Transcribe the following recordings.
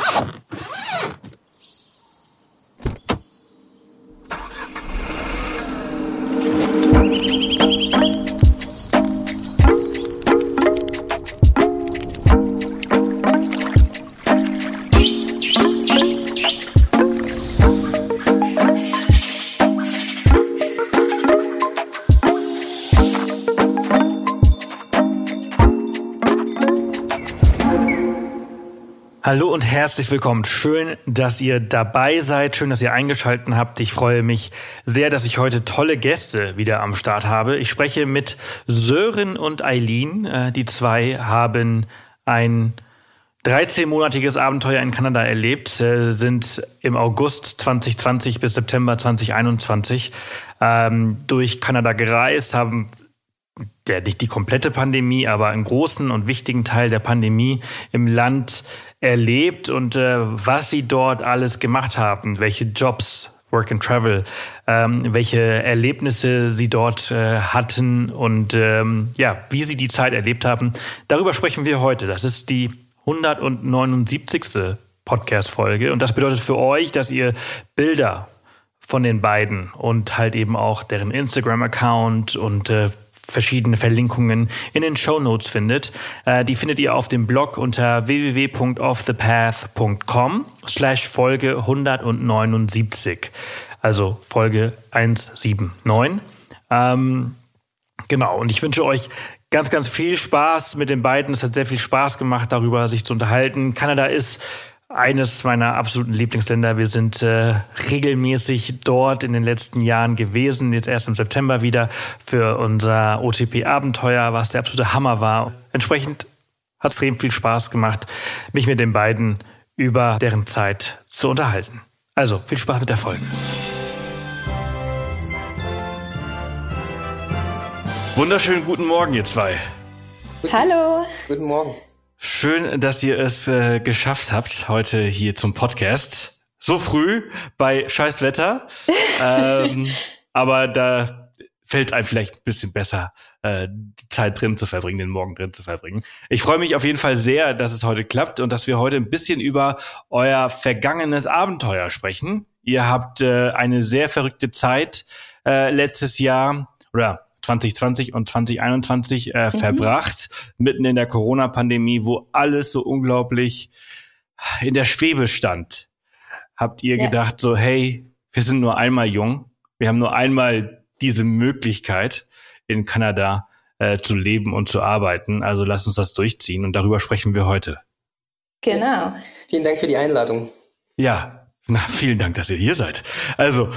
Hallo und herzlich willkommen. Schön, dass ihr dabei seid. Schön, dass ihr eingeschaltet habt. Ich freue mich sehr, dass ich heute tolle Gäste wieder am Start habe. Ich spreche mit Sören und Eileen. Die zwei haben ein 13-monatiges Abenteuer in Kanada erlebt, sind im August 2020 bis September 2021 durch Kanada gereist, haben nicht die komplette Pandemie, aber einen großen und wichtigen Teil der Pandemie im Land erlebt und was sie dort alles gemacht haben, welche Jobs, Work and Travel, welche Erlebnisse sie dort hatten und wie sie die Zeit erlebt haben. Darüber sprechen wir heute. Das ist die 179. Podcast-Folge und das bedeutet für euch, dass ihr Bilder von den beiden und halt eben auch deren Instagram-Account und verschiedene Verlinkungen in den Shownotes findet. Die findet ihr auf dem Blog unter www.offthepath.com/Folge 179. Also Folge 179. Genau, und ich wünsche euch ganz, ganz viel Spaß mit den beiden. Es hat sehr viel Spaß gemacht, darüber sich zu unterhalten. Kanada ist eines meiner absoluten Lieblingsländer. Wir sind regelmäßig dort in den letzten Jahren gewesen, jetzt erst im September wieder für unser OTP-Abenteuer, was der absolute Hammer war. Entsprechend hat es extrem viel Spaß gemacht, mich mit den beiden über deren Zeit zu unterhalten. Also, viel Spaß mit der Folge. Wunderschönen guten Morgen, ihr zwei. Hallo. Guten Morgen. Schön, dass ihr es geschafft habt, heute hier zum Podcast. So früh bei scheiß Wetter. Aber da fällt einem vielleicht ein bisschen besser, die Zeit drin zu verbringen, den Morgen drin zu verbringen. Ich freue mich auf jeden Fall sehr, dass es heute klappt und dass wir heute ein bisschen über euer vergangenes Abenteuer sprechen. Ihr habt eine sehr verrückte Zeit letztes Jahr oder 2020 und 2021 verbracht, mitten in der Corona-Pandemie, wo alles so unglaublich in der Schwebe stand. Habt ihr gedacht so, hey, wir sind nur einmal jung, wir haben nur einmal diese Möglichkeit, in Kanada zu leben und zu arbeiten, also lasst uns das durchziehen und darüber sprechen wir heute. Genau. Vielen Dank für die Einladung. Ja, vielen Dank, dass ihr hier seid. Also,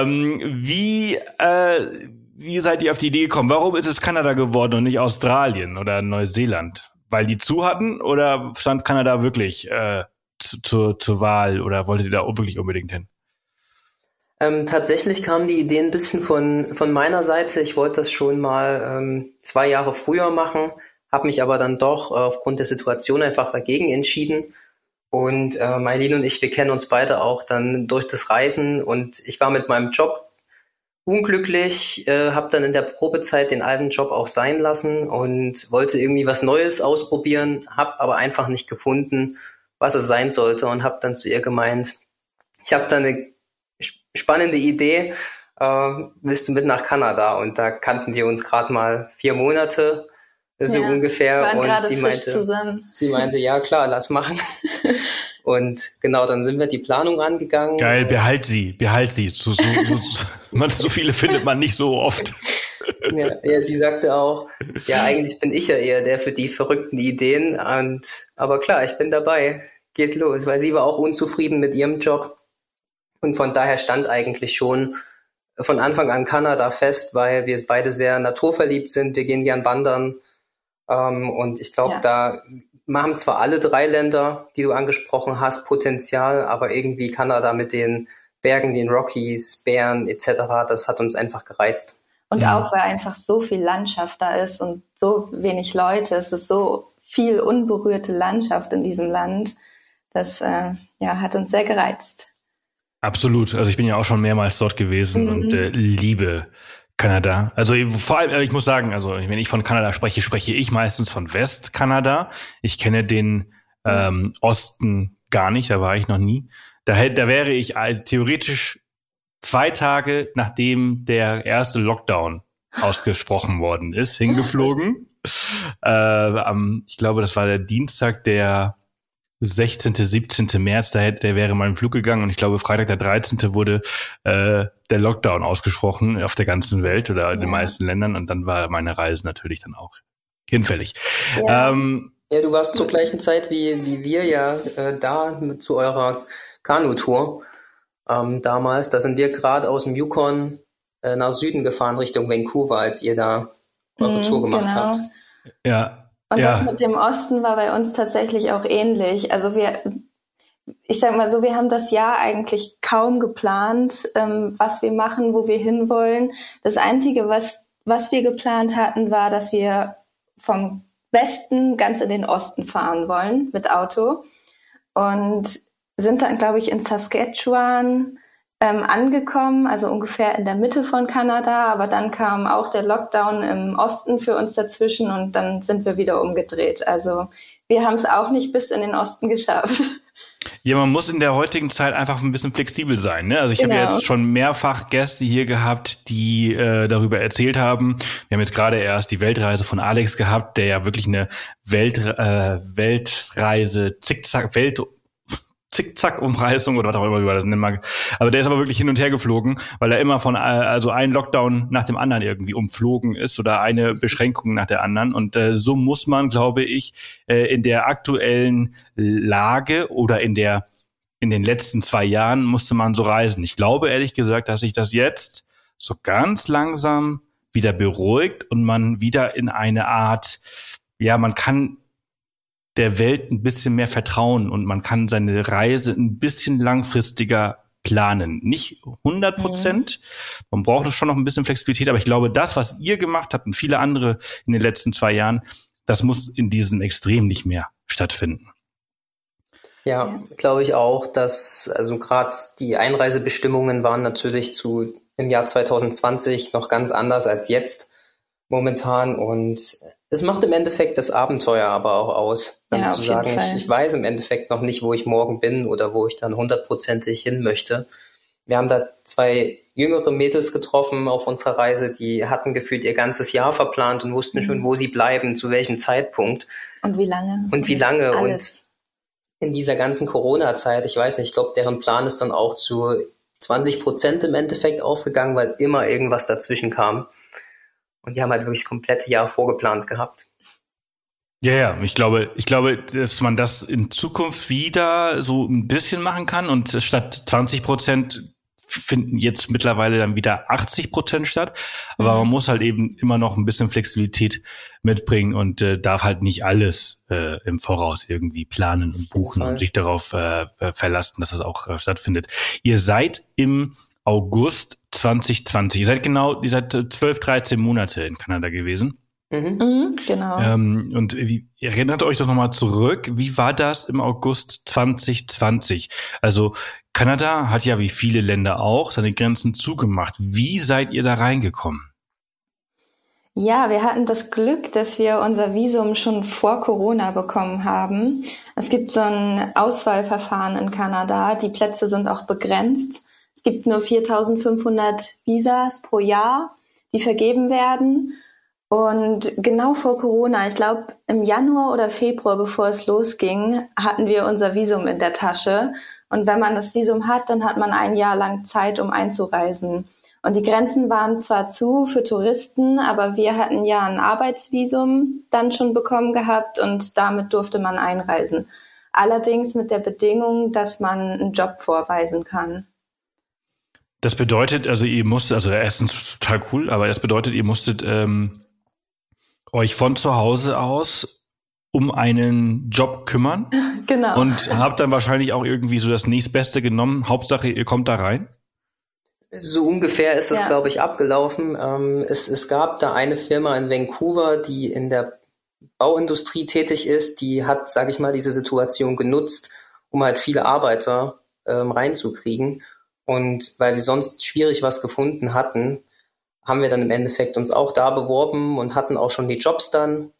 wie seid ihr auf die Idee gekommen? Warum ist es Kanada geworden und nicht Australien oder Neuseeland? Weil die zu hatten oder stand Kanada wirklich zur Wahl oder wolltet ihr da wirklich unbedingt hin? Tatsächlich kam die Idee ein bisschen von meiner Seite. Ich wollte das schon mal 2 Jahre früher machen, habe mich aber dann doch aufgrund der Situation einfach dagegen entschieden. Und Eileen und ich, wir kennen uns beide auch dann durch das Reisen und ich war mit meinem Job unglücklich, habe dann in der Probezeit den alten Job auch sein lassen und wollte irgendwie was Neues ausprobieren, habe aber einfach nicht gefunden, was es sein sollte und habe dann zu ihr gemeint, ich habe da eine spannende Idee, willst du mit nach Kanada? Und da kannten wir uns gerade mal 4 Monate, so ungefähr. Und sie meinte, ja klar, lass machen. Und genau, dann sind wir die Planung angegangen. Geil, behalt sie. So viele findet man nicht so oft. Ja, sie sagte auch, ja, eigentlich bin ich ja eher der für die verrückten Ideen. Aber klar, ich bin dabei. Geht los. Weil sie war auch unzufrieden mit ihrem Job. Und von daher stand eigentlich schon von Anfang an Kanada fest, weil wir beide sehr naturverliebt sind. Wir gehen gern wandern. Und ich glaube, da haben zwar alle 3 Länder, die du angesprochen hast, Potenzial, aber irgendwie Kanada mit den Bergen, den Rockies, Bären etc., das hat uns einfach gereizt. Und auch, weil einfach so viel Landschaft da ist und so wenig Leute. Es ist so viel unberührte Landschaft in diesem Land. Das hat uns sehr gereizt. Absolut. Also ich bin ja auch schon mehrmals dort gewesen und liebe Kanada. Also vor allem, ich muss sagen, also wenn ich von Kanada spreche, spreche ich meistens von Westkanada. Ich kenne den Osten gar nicht, da war ich noch nie. Da wäre ich theoretisch 2 Tage, nachdem der erste Lockdown ausgesprochen worden ist, hingeflogen. Ich glaube, das war der Dienstag, der 16., 17. März, der wäre mein Flug gegangen und ich glaube, Freitag, der 13. wurde der Lockdown ausgesprochen auf der ganzen Welt oder in den meisten Ländern und dann war meine Reise natürlich dann auch hinfällig. Ja, du warst zur gleichen Zeit wie wir ja da zu eurer Kanutour damals. Da sind wir gerade aus dem Yukon nach Süden gefahren Richtung Vancouver, als ihr da eure Tour gemacht habt. Ja. Und das mit dem Osten war bei uns tatsächlich auch ähnlich. Also ich sag mal so, wir haben das Jahr eigentlich kaum geplant, was wir machen, wo wir hinwollen. Das Einzige, was wir geplant hatten, war, dass wir vom Westen ganz in den Osten fahren wollen mit Auto und sind dann, glaube ich, in Saskatchewan angekommen, also ungefähr in der Mitte von Kanada, aber dann kam auch der Lockdown im Osten für uns dazwischen und dann sind wir wieder umgedreht. Also wir haben es auch nicht bis in den Osten geschafft. Ja, man muss in der heutigen Zeit einfach ein bisschen flexibel sein, ne? Also ich habe ja jetzt schon mehrfach Gäste hier gehabt, die darüber erzählt haben. Wir haben jetzt gerade erst die Weltreise von Alex gehabt, der ja wirklich eine Weltreise, Zickzack-Umreißung oder was auch immer, wie man das nennen mag. Aber der ist aber wirklich hin und her geflogen, weil er immer von einen Lockdown nach dem anderen irgendwie umflogen ist oder eine Beschränkung nach der anderen. Und so muss man, glaube ich, in der aktuellen Lage oder in den letzten 2 Jahren musste man so reisen. Ich glaube ehrlich gesagt, dass sich das jetzt so ganz langsam wieder beruhigt und man wieder in eine Art, man kann der Welt ein bisschen mehr vertrauen und man kann seine Reise ein bisschen langfristiger planen. Nicht 100%. Man braucht schon noch ein bisschen Flexibilität, aber ich glaube, das, was ihr gemacht habt und viele andere in den letzten 2 Jahren, das muss in diesem Extrem nicht mehr stattfinden. Ja, glaube ich auch, dass, also gerade die Einreisebestimmungen waren natürlich im Jahr 2020 noch ganz anders als jetzt momentan und es macht im Endeffekt das Abenteuer aber auch aus, dann zu sagen, ich weiß im Endeffekt noch nicht, wo ich morgen bin oder wo ich dann 100%ig hin möchte. Wir haben da 2 jüngere Mädels getroffen auf unserer Reise, die hatten gefühlt ihr ganzes Jahr verplant und wussten schon, wo sie bleiben, zu welchem Zeitpunkt. Und wie lange. Und in dieser ganzen Corona-Zeit, ich weiß nicht, ich glaube, deren Plan ist dann auch zu 20% im Endeffekt aufgegangen, weil immer irgendwas dazwischen kam. Und die haben halt wirklich das komplette Jahr vorgeplant gehabt. Ja, ich glaube, dass man das in Zukunft wieder so ein bisschen machen kann und statt 20% finden jetzt mittlerweile dann wieder 80% statt. Aber man muss halt eben immer noch ein bisschen Flexibilität mitbringen und darf halt nicht alles im Voraus irgendwie planen und buchen und sich darauf verlassen, dass das auch stattfindet. Ihr seid im August 2020. Ihr seid 12, 13 Monate in Kanada gewesen. Genau. Und erinnert euch doch nochmal zurück, wie war das im August 2020? Also Kanada hat ja wie viele Länder auch seine Grenzen zugemacht. Wie seid ihr da reingekommen? Ja, wir hatten das Glück, dass wir unser Visum schon vor Corona bekommen haben. Es gibt so ein Auswahlverfahren in Kanada. Die Plätze sind auch begrenzt. Es gibt nur 4.500 Visas pro Jahr, die vergeben werden. Und genau vor Corona, ich glaube im Januar oder Februar, bevor es losging, hatten wir unser Visum in der Tasche. Und wenn man das Visum hat, dann hat man 1 Jahr lang Zeit, um einzureisen. Und die Grenzen waren zwar zu für Touristen, aber wir hatten ja ein Arbeitsvisum dann schon bekommen gehabt und damit durfte man einreisen. Allerdings mit der Bedingung, dass man einen Job vorweisen kann. Das bedeutet, also erstens total cool, aber das bedeutet, ihr musstet euch von zu Hause aus um einen Job kümmern. Genau. Und habt dann wahrscheinlich auch irgendwie so das nächstbeste genommen. Hauptsache, ihr kommt da rein. So ungefähr ist das, glaube ich, abgelaufen. Es gab da eine Firma in Vancouver, die in der Bauindustrie tätig ist. Die hat, sage ich mal, diese Situation genutzt, um halt viele Arbeiter reinzukriegen. Und weil wir sonst schwierig was gefunden hatten, haben wir dann im Endeffekt uns auch da beworben und hatten auch schon die Jobs dann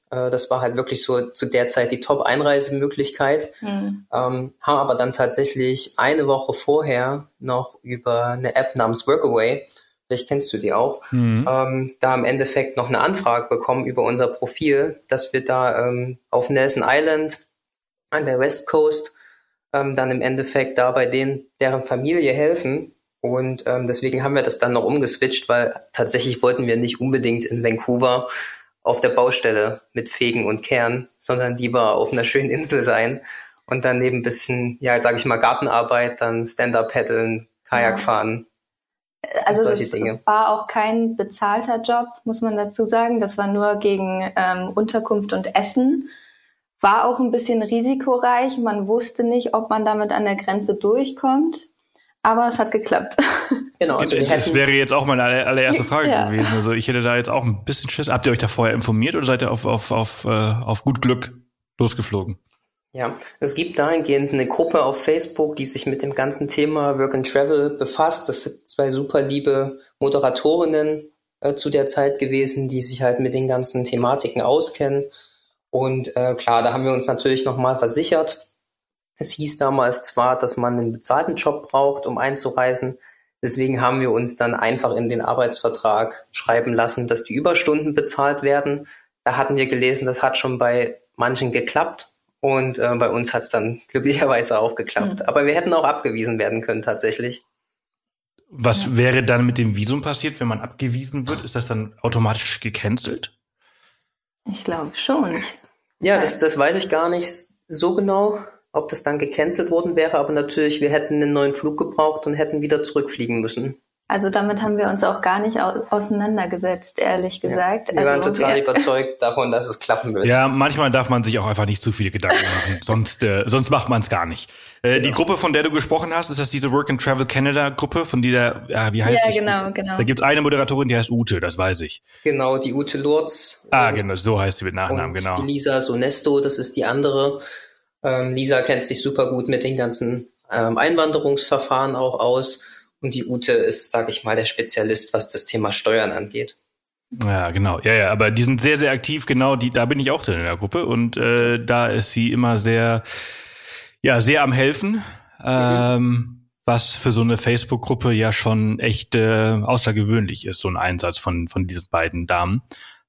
Das war halt wirklich so zu der Zeit die Top-Einreisemöglichkeit. Haben aber dann tatsächlich eine Woche vorher noch über eine App namens Workaway, vielleicht kennst du die auch, da im Endeffekt noch eine Anfrage bekommen über unser Profil, dass wir da auf Nelson Island an der West Coast dann im Endeffekt da bei deren Familie helfen. Und deswegen haben wir das dann noch umgeswitcht, weil tatsächlich wollten wir nicht unbedingt in Vancouver auf der Baustelle mit Fegen und Kehren, sondern lieber auf einer schönen Insel sein und dann neben ein bisschen, ja, sage ich mal, Gartenarbeit, dann Stand-Up-Paddeln, Kajak fahren. Also das war auch kein bezahlter Job, muss man dazu sagen. Das war nur gegen Unterkunft und Essen. War auch ein bisschen risikoreich. Man wusste nicht, ob man damit an der Grenze durchkommt. Aber es hat geklappt. Genau. Also das wäre jetzt auch meine allererste Frage gewesen. Also ich hätte da jetzt auch ein bisschen Schiss. Habt ihr euch da vorher informiert oder seid ihr auf gut Glück losgeflogen? Ja, es gibt dahingehend eine Gruppe auf Facebook, die sich mit dem ganzen Thema Work and Travel befasst. Das sind 2 super liebe Moderatorinnen zu der Zeit gewesen, die sich halt mit den ganzen Thematiken auskennen. Und klar, da haben wir uns natürlich nochmal versichert. Es hieß damals zwar, dass man einen bezahlten Job braucht, um einzureisen. Deswegen haben wir uns dann einfach in den Arbeitsvertrag schreiben lassen, dass die Überstunden bezahlt werden. Da hatten wir gelesen, das hat schon bei manchen geklappt. Und bei uns hat es dann glücklicherweise auch geklappt. Aber wir hätten auch abgewiesen werden können tatsächlich. Was wäre dann mit dem Visum passiert, wenn man abgewiesen wird? Ist das dann automatisch gecancelt? Ich glaube schon. Ja, das weiß ich gar nicht so genau, ob das dann gecancelt worden wäre. Aber natürlich, wir hätten einen neuen Flug gebraucht und hätten wieder zurückfliegen müssen. Also damit haben wir uns auch gar nicht auseinandergesetzt, ehrlich gesagt. Wir waren total überzeugt davon, dass es klappen wird. Ja, manchmal darf man sich auch einfach nicht zu viele Gedanken machen, sonst macht man es gar nicht. Genau. Die Gruppe, von der du gesprochen hast, ist das diese Work and Travel Canada Gruppe, von der, wie heißt sie? Ja, genau. Da gibt's eine Moderatorin, die heißt Ute, das weiß ich. Genau, die Ute Lourdes. Genau, so heißt sie mit Nachnamen, genau. Die Lisa Sonesto, das ist die andere. Lisa kennt sich super gut mit den ganzen Einwanderungsverfahren auch aus. Und die Ute ist, sag ich mal, der Spezialist, was das Thema Steuern angeht. Ja, genau. Ja, aber die sind sehr, sehr aktiv. Genau, da bin ich auch drin in der Gruppe. Und da ist sie immer sehr am Helfen. Was für so eine Facebook-Gruppe ja schon echt außergewöhnlich ist, so ein Einsatz von diesen beiden Damen.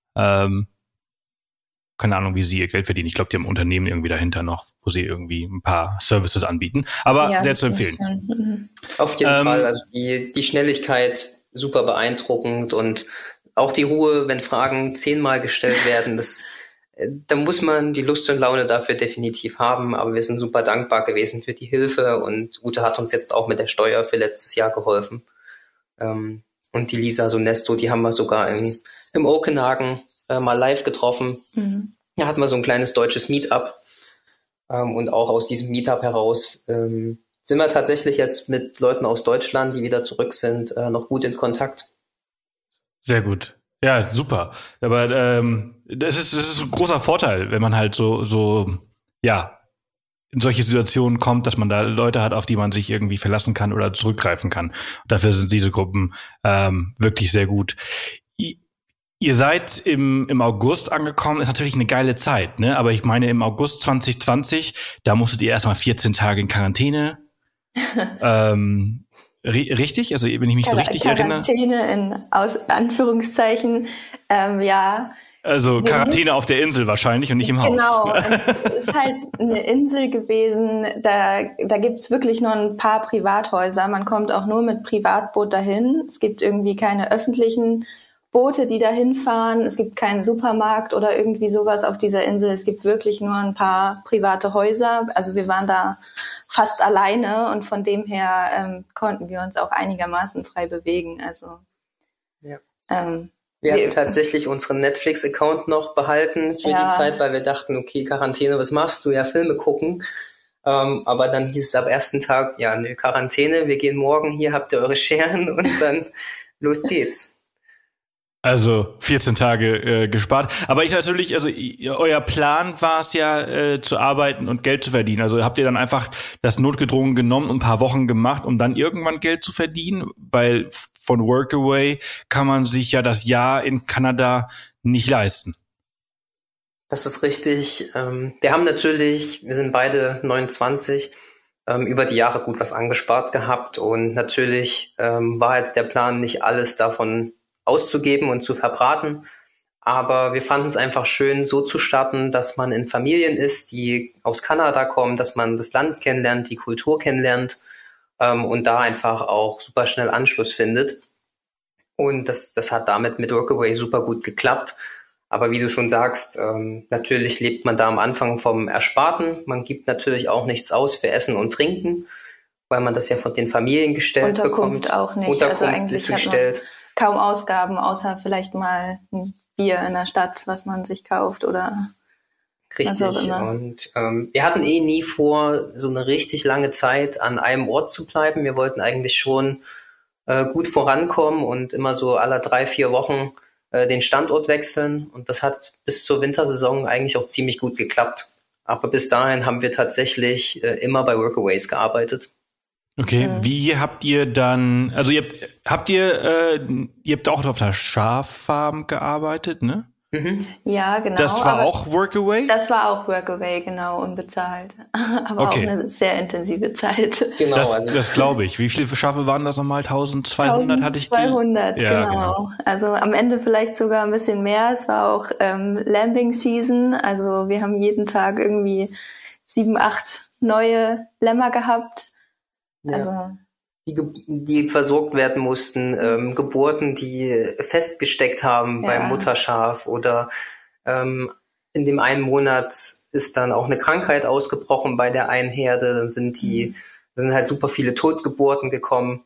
Keine Ahnung, wie sie ihr Geld verdienen. Ich glaube, die haben ein Unternehmen irgendwie dahinter noch, wo sie irgendwie ein paar Services anbieten. Aber sehr zu empfehlen. Auf jeden Fall. Also die Schnelligkeit super beeindruckend und auch die Ruhe, wenn Fragen 10-mal gestellt werden. Da muss man die Lust und Laune dafür definitiv haben. Aber wir sind super dankbar gewesen für die Hilfe. Und Ute hat uns jetzt auch mit der Steuer für letztes Jahr geholfen. Und die Lisa Sonesto, die haben wir sogar im Okanagan mal live getroffen. Da hatten wir so ein kleines deutsches Meetup. Und auch aus diesem Meetup heraus sind wir tatsächlich jetzt mit Leuten aus Deutschland, die wieder zurück sind, noch gut in Kontakt. Sehr gut. Ja, super. Aber das ist ein großer Vorteil, wenn man halt so in solche Situationen kommt, dass man da Leute hat, auf die man sich irgendwie verlassen kann oder zurückgreifen kann. Und dafür sind diese Gruppen wirklich sehr gut. Ihr seid im August angekommen, ist natürlich eine geile Zeit, ne? Aber ich meine, im August 2020, da musstet ihr erstmal 14 Tage in Quarantäne. Richtig? Also wenn ich mich so richtig erinnere. Quarantäne in Anführungszeichen, ja. Also Quarantäne auf der Insel wahrscheinlich und nicht im Haus. Genau, es ist halt eine Insel gewesen, da gibt's wirklich nur ein paar Privathäuser. Man kommt auch nur mit Privatboot dahin. Es gibt irgendwie keine öffentlichen Boote, die da hinfahren. Es gibt keinen Supermarkt oder irgendwie sowas auf dieser Insel. Es gibt wirklich nur ein paar private Häuser. Also wir waren da fast alleine und von dem her konnten wir uns auch einigermaßen frei bewegen. Also wir hatten tatsächlich unseren Netflix-Account noch behalten für die Zeit, weil wir dachten, okay, Quarantäne, was machst du? Ja, Filme gucken. Aber dann hieß es ab ersten Tag, Quarantäne, wir gehen morgen, hier habt ihr eure Scheren und dann los geht's. Also 14 Tage gespart. Aber euer Plan war es ja, zu arbeiten und Geld zu verdienen. Also habt ihr dann einfach das notgedrungen genommen und ein paar Wochen gemacht, um dann irgendwann Geld zu verdienen? Weil von Workaway kann man sich ja das Jahr in Kanada nicht leisten. Das ist richtig. Wir sind beide 29, über die Jahre gut was angespart gehabt und natürlich war jetzt der Plan, nicht alles davon auszugeben und zu verbraten. Aber wir fanden es einfach schön, so zu starten, dass man in Familien ist, die aus Kanada kommen, dass man das Land kennenlernt, die Kultur kennenlernt und da einfach auch super schnell Anschluss findet. Und das hat damit mit Workaway super gut geklappt. Aber wie du schon sagst, natürlich lebt man da am Anfang vom Ersparten. Man gibt natürlich auch nichts aus für Essen und Trinken, weil man das ja von den Familien gestellt bekommt. Unterkunft auch nicht. Unterkunft also eigentlich ist gestellt. Kaum Ausgaben, außer vielleicht mal ein Bier in der Stadt, was man sich kauft oder Richtig. was auch immer. Und wir hatten nie vor, so eine richtig lange Zeit an einem Ort zu bleiben. Wir wollten eigentlich schon gut vorankommen und immer so alle 3-4 Wochen den Standort wechseln. Und das hat bis zur Wintersaison eigentlich auch ziemlich gut geklappt. Aber bis dahin haben wir tatsächlich immer bei Workaways gearbeitet. Okay, wie habt ihr dann, also ihr habt auch auf einer Schaffarm gearbeitet, ne? Mhm. Ja, genau. Das war auch Workaway? Das war auch Workaway, genau, unbezahlt. Aber Okay. auch eine sehr intensive Zeit. Genau, Das glaube ich. Wie viele Schafe waren das nochmal? 1200 hatte ich die? 1200, Ja, genau. Also am Ende vielleicht sogar ein bisschen mehr. Es war auch Lambing Season. Also wir haben jeden Tag irgendwie 7, 8 neue Lämmer gehabt. Ja. Also die versorgt werden mussten, Geburten, die festgesteckt haben beim Mutterschaf oder in dem einen Monat ist dann auch eine Krankheit ausgebrochen bei der einen Herde, dann sind halt super viele Totgeburten gekommen.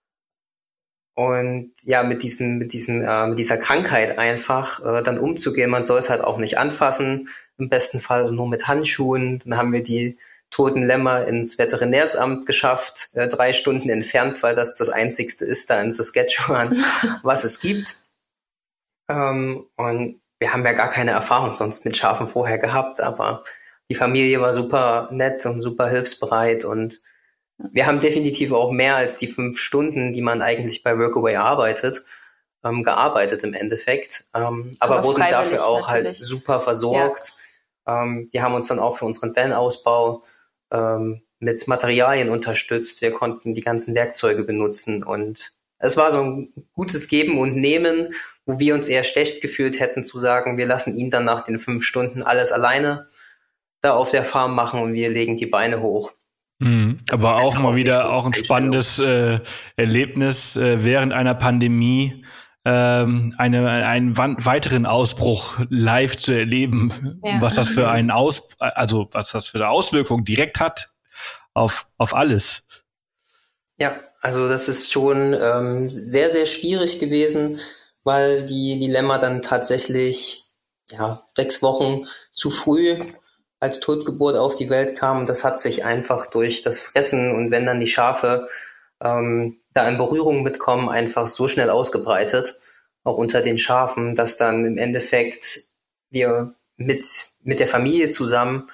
Und ja, mit dieser Krankheit einfach dann umzugehen, man soll es halt auch nicht anfassen, im besten Fall nur mit Handschuhen. Dann haben wir die toten Lämmer ins Veterinärsamt geschafft, 3 Stunden entfernt, weil das einzigste ist da in Saskatchewan, was es gibt. Und wir haben ja gar keine Erfahrung sonst mit Schafen vorher gehabt, aber die Familie war super nett und super hilfsbereit und wir haben definitiv auch mehr als die 5 Stunden, die man eigentlich bei Workaway arbeitet, gearbeitet im Endeffekt, aber wurden dafür auch natürlich. halt super versorgt. Ja. Die haben uns dann auch für unseren Van-Ausbau mit Materialien unterstützt. Wir konnten die ganzen Werkzeuge benutzen und es war so ein gutes Geben und Nehmen, wo wir uns eher schlecht gefühlt hätten zu sagen, wir lassen ihn dann nach den 5 Stunden alles alleine da auf der Farm machen und wir legen die Beine hoch. Aber auch mal wieder auch ein spannendes Erlebnis während einer Pandemie, einen weiteren Ausbruch live zu erleben, was das für was das für eine Auswirkung direkt hat auf alles. Ja, also das ist schon sehr, sehr schwierig gewesen, weil die Lämmer dann tatsächlich 6 Wochen zu früh als Totgeburt auf die Welt kamen. Und das hat sich einfach durch das Fressen und wenn dann die Schafe da in Berührung mitkommen, einfach so schnell ausgebreitet, auch unter den Schafen, dass dann im Endeffekt wir mit der Familie zusammen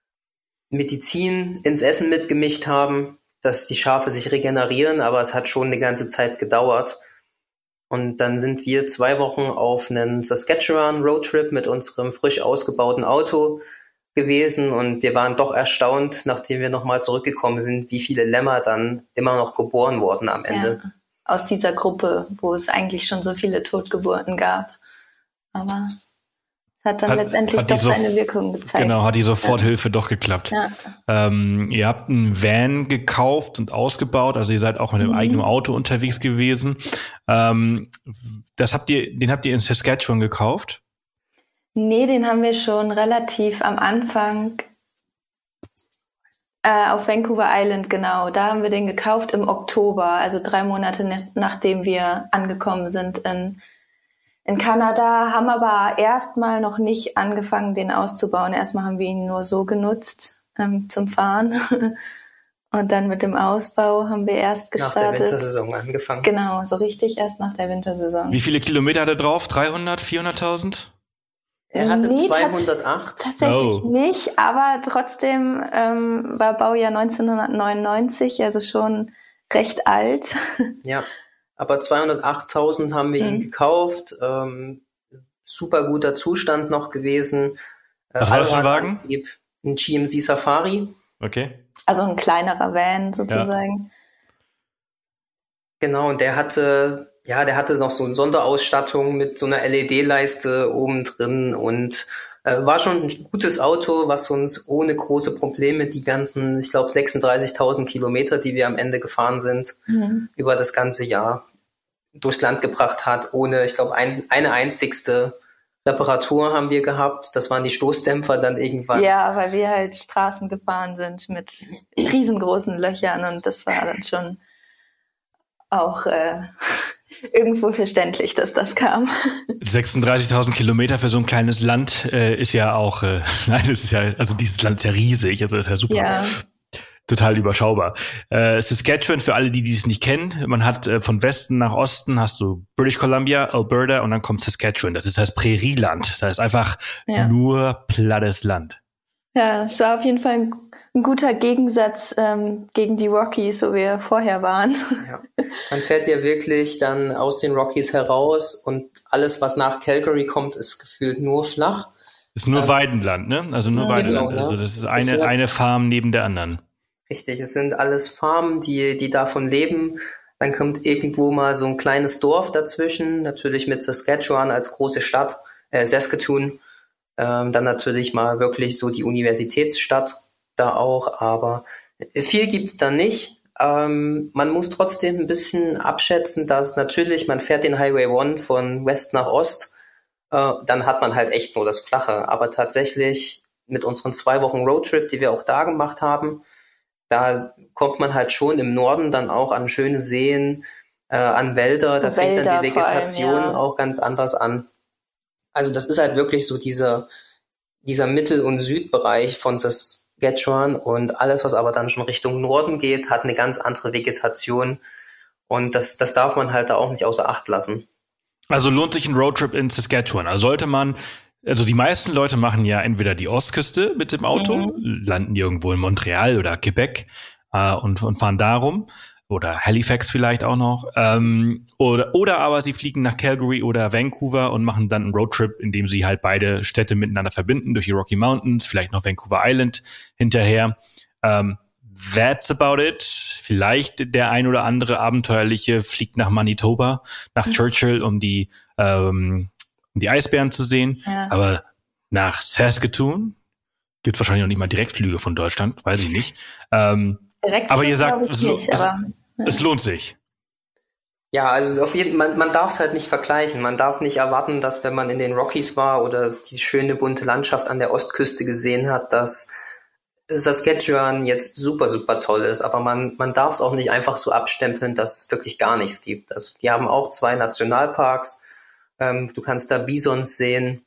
Medizin ins Essen mitgemischt haben, dass die Schafe sich regenerieren, aber es hat schon eine ganze Zeit gedauert. Und dann sind wir 2 Wochen auf einen Saskatchewan Roadtrip mit unserem frisch ausgebauten Auto gewesen und wir waren doch erstaunt, nachdem wir nochmal zurückgekommen sind, wie viele Lämmer dann immer noch geboren wurden am Ende. Ja, aus dieser Gruppe, wo es eigentlich schon so viele Totgeburten gab. Aber es hat dann letztendlich doch seine Wirkung gezeigt. Genau, hat die Soforthilfe doch geklappt. Ja. Ihr habt einen Van gekauft und ausgebaut, also ihr seid auch mit dem eigenen Auto unterwegs gewesen. Den habt ihr in Saskatchewan gekauft? Nee, den haben wir schon relativ am Anfang auf Vancouver Island, genau. Da haben wir den gekauft im Oktober, also 3 Monate nachdem wir angekommen sind in Kanada, haben aber erstmal noch nicht angefangen, den auszubauen. Erstmal haben wir ihn nur so genutzt zum Fahren. Und dann mit dem Ausbau haben wir erst gestartet. Nach der Wintersaison angefangen. Genau, so richtig erst nach der Wintersaison. Wie viele Kilometer hat er drauf? 300, 400.000? Er hatte 208. Tatsächlich nicht, aber trotzdem war Baujahr 1999, also schon recht alt. Ja, aber 208.000 haben wir ihn gekauft. Super guter Zustand noch gewesen. Was war das für ein Wagen? Allradantrieb, ein GMC Safari. Okay. Also ein kleinerer Van sozusagen. Genau, und der hatte noch so eine Sonderausstattung mit so einer LED-Leiste oben drin und war schon ein gutes Auto, was uns ohne große Probleme die ganzen, ich glaube 36.000 Kilometer, die wir am Ende gefahren sind, über das ganze Jahr durchs Land gebracht hat, ohne, ich glaube, eine einzigste Reparatur haben wir gehabt. Das waren die Stoßdämpfer dann irgendwann. Ja, weil wir halt Straßen gefahren sind mit riesengroßen Löchern und das war dann schon auch irgendwo verständlich, dass das kam. 36.000 Kilometer für so ein kleines Land ist ja auch, also dieses Land ist ja riesig, also ist ja super. Ja. Total überschaubar. Saskatchewan, für alle, die es nicht kennen, man hat von Westen nach Osten hast du British Columbia, Alberta und dann kommt Saskatchewan. Das ist das Prärieland. Da ist einfach nur plattes Land. Ja, es war auf jeden Fall ein guter Gegensatz gegen die Rockies, wo wir vorher waren. Ja. Man fährt ja wirklich dann aus den Rockies heraus und alles, was nach Calgary kommt, ist gefühlt nur flach. Ist nur Weidenland, ne? Also nur Weidenland. Genau, also das ist eine Farm neben der anderen. Richtig, es sind alles Farmen, die davon leben. Dann kommt irgendwo mal so ein kleines Dorf dazwischen, natürlich mit Saskatchewan als große Stadt, Saskatoon. Dann natürlich mal wirklich so die Universitätsstadt da auch, aber viel gibt's da nicht. Man muss trotzdem ein bisschen abschätzen, dass natürlich, man fährt den Highway 1 von West nach Ost, dann hat man halt echt nur das Flache. Aber tatsächlich mit unseren 2 Wochen Roadtrip, die wir auch da gemacht haben, da kommt man halt schon im Norden dann auch an schöne Seen, an Wälder, da fängt dann die Vegetation auch ganz anders an. Also das ist halt wirklich so dieser Mittel- und Südbereich von Saskatchewan und alles, was aber dann schon Richtung Norden geht, hat eine ganz andere Vegetation und das darf man halt da auch nicht außer Acht lassen. Also lohnt sich ein Roadtrip in Saskatchewan. Also die meisten Leute machen ja entweder die Ostküste mit dem Auto, landen irgendwo in Montreal oder Quebec und fahren darum. Oder Halifax vielleicht auch noch. Oder aber sie fliegen nach Calgary oder Vancouver und machen dann einen Roadtrip, in dem sie halt beide Städte miteinander verbinden durch die Rocky Mountains, vielleicht noch Vancouver Island hinterher. That's about it. Vielleicht der ein oder andere Abenteuerliche fliegt nach Manitoba, nach Churchill, um die Eisbären zu sehen. Ja. Aber nach Saskatoon gibt wahrscheinlich noch nicht mal Direktflüge von Deutschland, weiß ich nicht. Aber ihr sagt, es lohnt sich. Ja, also auf jeden Fall, man darf es halt nicht vergleichen. Man darf nicht erwarten, dass wenn man in den Rockies war oder die schöne bunte Landschaft an der Ostküste gesehen hat, dass Saskatchewan jetzt super, super toll ist. Aber man darf es auch nicht einfach so abstempeln, dass es wirklich gar nichts gibt. Also die haben auch 2 Nationalparks. Du kannst da Bisons sehen.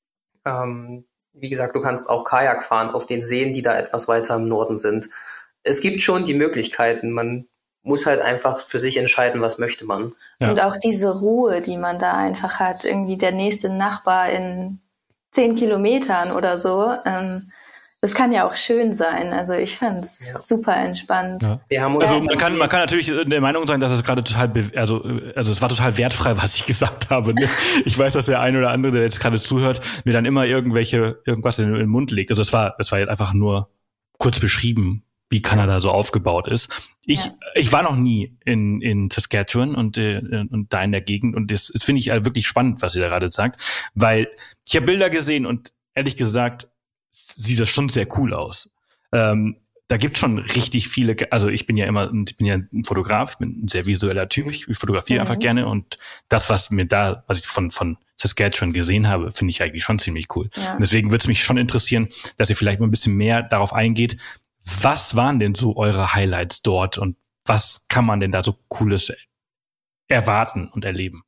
Wie gesagt, du kannst auch Kajak fahren auf den Seen, die da etwas weiter im Norden sind. Es gibt schon die Möglichkeiten. Man muss halt einfach für sich entscheiden, was möchte man. Ja. Und auch diese Ruhe, die man da einfach hat. Irgendwie der nächste Nachbar in 10 Kilometern oder so. Das kann ja auch schön sein. Also ich fand's super entspannt. Ja. Also man kann natürlich der Meinung sein, dass es gerade total, also es war total wertfrei, was ich gesagt habe. Ne? Ich weiß, dass der eine oder andere, der jetzt gerade zuhört, mir dann immer irgendwas in den Mund legt. Also es war jetzt einfach nur kurz beschrieben, wie Kanada so aufgebaut ist. Ich war noch nie in Saskatchewan und da in der Gegend und das finde ich wirklich spannend, was ihr da gerade sagt, weil ich habe Bilder gesehen und ehrlich gesagt sieht das schon sehr cool aus. Da gibt's schon richtig viele, also ich bin ja ein Fotograf, ich bin ein sehr visueller Typ, ich fotografiere einfach gerne und das, was ich von Saskatchewan gesehen habe, finde ich eigentlich schon ziemlich cool. Ja. Und deswegen würde es mich schon interessieren, dass ihr vielleicht mal ein bisschen mehr darauf eingeht, was waren denn so eure Highlights dort und was kann man denn da so Cooles erwarten und erleben?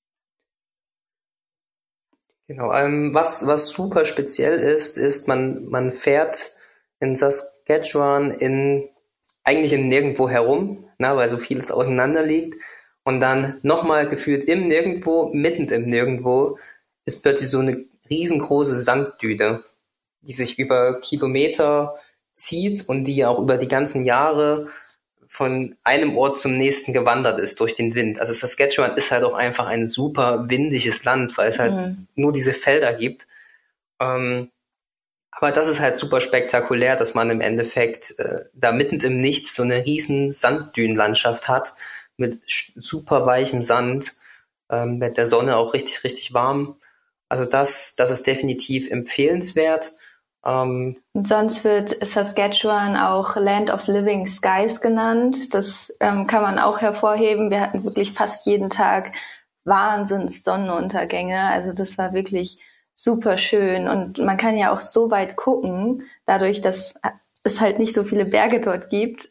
Genau, was super speziell ist, man fährt in Saskatchewan eigentlich in Nirgendwo herum, weil so vieles auseinander liegt und dann nochmal gefühlt im Nirgendwo, mitten im Nirgendwo, ist plötzlich so eine riesengroße Sanddüne, die sich über Kilometer zieht und die auch über die ganzen Jahre von einem Ort zum nächsten gewandert ist durch den Wind. Also Saskatchewan ist halt auch einfach ein super windiges Land, weil es halt nur diese Felder gibt. Aber das ist halt super spektakulär, dass man im Endeffekt da mitten im Nichts so eine riesen Sanddünenlandschaft hat mit super weichem Sand, mit der Sonne auch richtig, richtig warm. Also das ist definitiv empfehlenswert. Und sonst wird Saskatchewan auch Land of Living Skies genannt. Das kann man auch hervorheben. Wir hatten wirklich fast jeden Tag Wahnsinns-Sonnenuntergänge. Also das war wirklich super schön. Und man kann ja auch so weit gucken, dadurch, dass es halt nicht so viele Berge dort gibt.